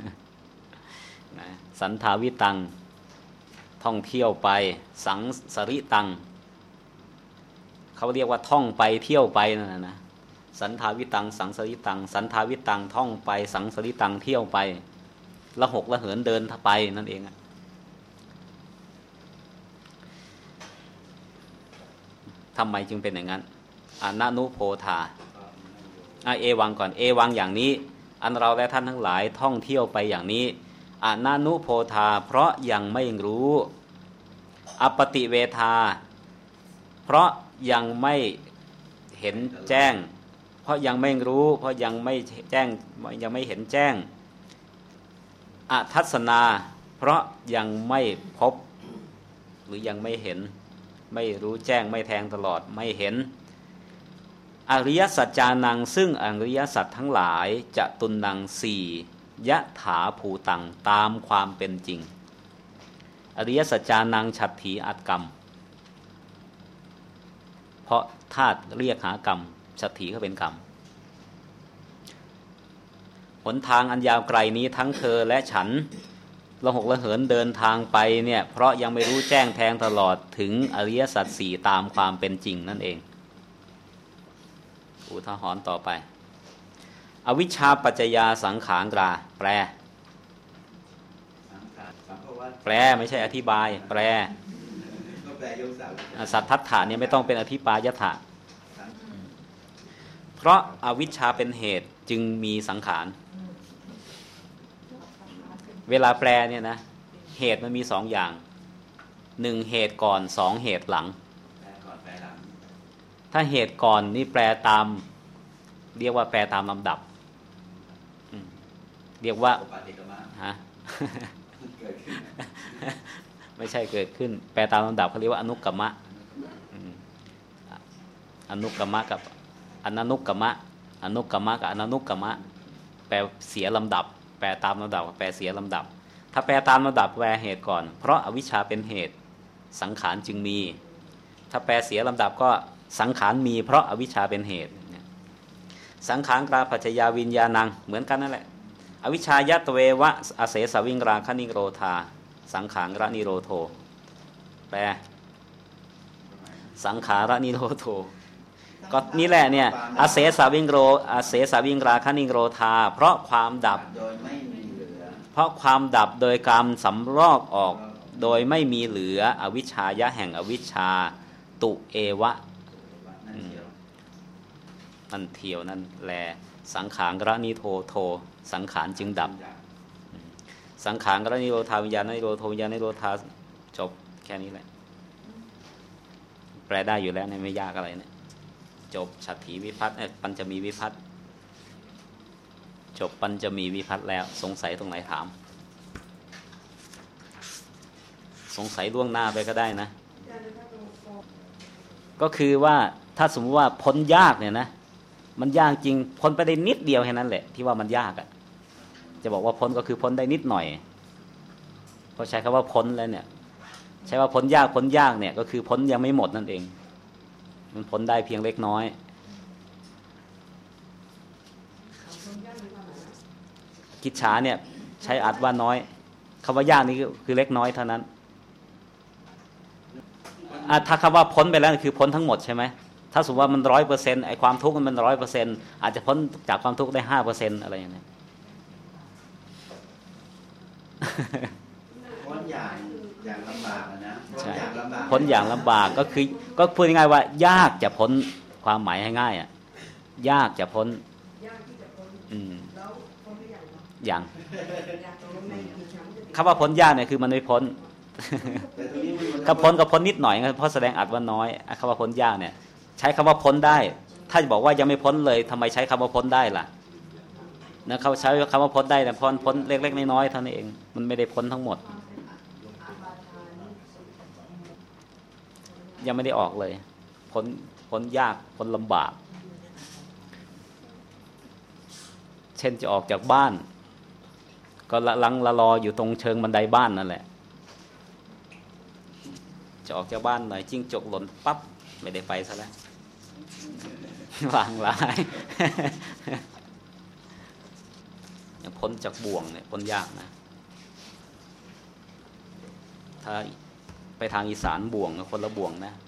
สันทาวิตังท่องเที่ยวไปสังสริตังเขาเรียกว่าท่องไปเที่ยวไปนั่นนะสันทาวิตังสังสริตังสันทาวิตังท่องไปสังสริตังเที่ยวไปละหกละเหินเดินไปนั่นเองทำไมจึงเป็นอย่างนั้นอนันุโพธาเอวังก่อนเอวังอย่างนี้อันเราและท่านทั้งหลายท่องเที่ยวไปอย่างนี้อนันุโพธาเพราะยังไม่รู้อปติเวทาเพราะยังไม่เห็นแจ้งเพราะยังไม่รู้เพราะยังไม่แจ้งยังไม่เห็นแจ้งอทัศนาเพราะยังไม่พบหรือยังไม่เห็นไม่รู้แจ้งไม่แทงตลอดไม่เห็นอริยสัจจานังซึ่งอริยสัจทั้งหลายจะตุนนังสี่ยะถาภูตังตามความเป็นจริงอริยสัจจานังฉัตถีอัตกรรมเพราะธาตุเรียกหากรรมฉัตถีก็เป็นกรรมหนทางอันยาวไกลนี้ทั้งเธอและฉันละหกละเหินเดินทางไปเนี่ยเพราะยังไม่รู้แจ้งแทงตลอดถึงอริยสัจสี่ตามความเป็นจริงนั่นเองอุทาหรณ์ต่อไปอวิชชาปัจจยาสังขารราแปลไม่ใช่อธิบายแปลสัทธัตถะเนี่ยไม่ต้องเป็นอธิปายถะเพราะอวิชชาเป็นเหตุจึงมีสังขารเวลาแปลเนี่ยนะเหตุมันมีสองอย่างหนึ่งเหตุก่อนสองเหตุหลังถ้าเหตุก่อนนี่แปลตามเรียกว่าแปลตามลำดับเรียกว่าฮะ ไม่ใช่เกิดขึ้นแปลตามลำดับเขาเรียกว่าอนุกรรมะอนุกรรมะกับอนันุกรรมะอนุกรรมะกับอนันุกรรมะแปลเสียลำดับแปลตามลำดับแปลเสียลำดับถ้าแปลตามลำดับแปลเหตุก่อนเพราะอวิชชาเป็นเหตุสังขารจึงมีถ้าแปลเสียลำดับก็สังขารมีเพราะอวิชชาเป็นเหตุสังขารกราปัจจยาวิญญาณังเหมือนกันนั่นแหละอวิชชายะตเววะอเสสวิงราคณิโรธาสังขารนิโรโธแปลสังขารนิโรโธก็นี่แหละเนี่ยอเสสวิงโรอเสสวิงราคณิโรธาเพราะความดับโดยไม่มีเหลือเพราะความดับโดยการสำรอกออกโดยไม่มีเหลืออวิชชายะแห่งอวิชชาตุเอวะนั่นเทียวนั่นแลสังขารนิโรโธสังขารจึงดับสังขารนิโรธาวิญญาณนิโรโธวิญญาณนิโรธาจบแค่นี้แหละแปลได้อยู่แล้วเนี่ยไม่ยากอะไรเนี่ยจบฉัตถีวิภัตติปัญจมีวิภัตติจบปัญจมีวิภัตติแล้วสงสัยตรงไหนถามสงสัยล่วงหน้าไปก็ได้นะก็คือว่าถ้าสมมติว่าพ้นยากเนี่ยนะมันยากจริงพ้นไปได้นิดเดียวแค่นั้นแหละที่ว่ามันยากอ่ะจะบอกว่าพ้นก็คือพ้นได้นิดหน่อยเพราะใช้คำว่าพ้นแล้วเนี่ยใช้ว่าพ้นยากเนี่ยก็คือพ้นยังไม่หมดนั่นเองมันพ้นได้เพียงเล็กน้อยกิจฉาเนี่ยใช้อัดว่าน้อยคำว่ายากนี่คือเล็กน้อยเท่านั้นถ้าคำว่าพ้นไปแล้วคือพ้นทั้งหมดใช่ไหมถ้าสมมติว่ามัน100%ไอ้ความทุกข์มัน100%อาจจะพ้นจากความทุกข์ได้5%อะไรอย่างนี้พ้นอย่างลำบากนะพ้นอย่างลำบากก็คือก็พูดง่ายๆว่ายากจะพ้นความหมายให้ง่ายอ่ะยากจะพ้นอย่างคำว่าพ้นยากเนี่ยคือมันไม่พ้นก็พ้นก็พ้นนิดหน่อยเพราะแสดงอัดว่าน้อยคำว่าพ้นยากเนี่ยใช้คำว่าพ้นได้ถ้าจะบอกว่ายังไม่พ้นเลยทำไมใช้คำว่าพ้นได้ล่ะนะเขาใช้คำว่าพ้นได้แต่พ้นเล็กๆน้อยๆเท่านั้นเองมันไม่ได้พ้นทั้งหมดยังไม่ได้ออกเลยพ้นยากพ้นลำบากเช่นจะออกจากบ้านก็ละรออยู่ตรงเชิงบันไดบ้านนั่นแหละจะออกจากบ้านหน่อยจิ้งจกหล่นปั๊บไม่ได้ไปซะแล้ววางลายพ้นจากบ่วงเนี่ยพ้นยากนะถ้าไปทางอีสานบ่วงคนละบ่วงนะ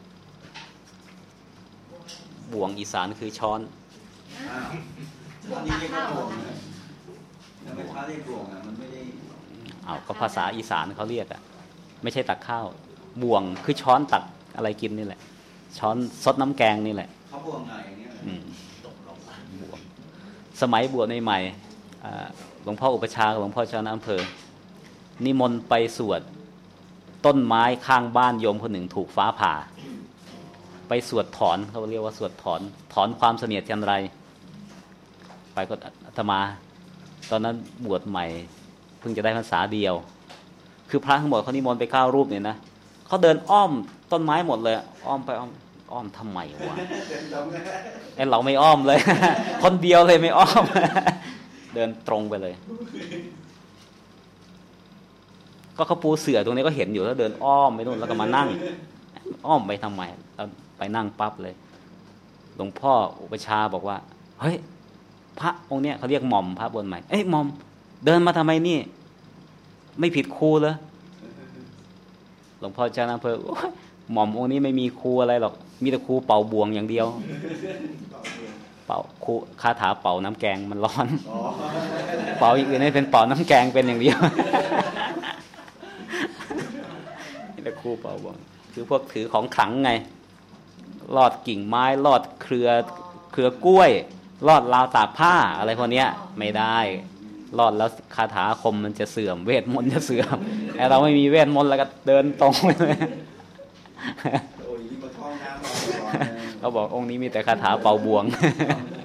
บ่วงอีสานคือช้อนบ่วงนี่เรียกว่าบ่วงนะแล้วไม่ใช่เรียกบ่วงอ่ะมันไม่ได้ก็ภาษาอีสานเขาเรียกอ่ะไม่ใช่ตักข้าวบ่วงคือช้อนตักอะไรกินนี่แหละช้อนซดน้ำแกงนี่แหละเขาบ่วงไงอย่างเงี้ยบ่วงสมัยบวชใหม่หลวงพ่ออุปชาหลวงพ่อเจ้าคณะอำเภอนิมนต์ไปสวดต้นไม้ข้างบ้านโยมคนหนึ่งถูกฟ้าผ่าไปสวดถอนเขาเรียกว่าสวดถอนความเสนียดจันไรไปก็อาตมาตอนนั้นบวชใหม่เพิ่งจะได้พรรษาเดียวคือพระทั้งหมดเขานิมนต์ไป9 รูปเนี่ยนะเขาเดินอ้อมต้นไม้หมดเลยอ้อมไปอ้อมทำไมวะไอ้เราไม่อ้อมเลย คนเดียวเลยไม่อ้อม เดินตรงไปเลยก็เขาปูเสื่อตรงนี้ก็เห็นอยู่แล้วเดินอ้อมไปนู่นแล้วก็มานั่งอ้อมไปทำไมเราไปนั่งปั๊บเลยหลวงพ่ออุปชาบอกว่าเฮ้ยพระองค์เนี้ยเขาเรียกหม่อมพระบวชใหม่เอ้ยหม่อมเดินมาทำไมนี่ไม่ผิดครูเหรอหลวงพ่อเจ้าอำเภอหม่อมองค์นี้ไม่มีครูอะไรหรอกมีแต่ครูเป่าบ่วงอย่างเดียวเป่าครูคาถาเป่าน้ำแกงมันร้อนเป่าอย่างอื่นให้เป็นเป่าน้ำแกงเป็นอย่างเดียวนี่แต่ครูเป่าบ่วงคือพวกถือของขลังไงลอดกิ่งไม้ลอดเครือกล้วยลอดราวตากผ้าอะไรพวกนี้ไม่ได้รอดแล้วคาถาคมมันจะเสื่อมเวทมนต์จะเสื่อมแต่เราไม่มีเวทมนต์แล้วก็เดินตรงไปเลยเขาบอกองค์นี้มีแต่คาถาเป่าบ่วง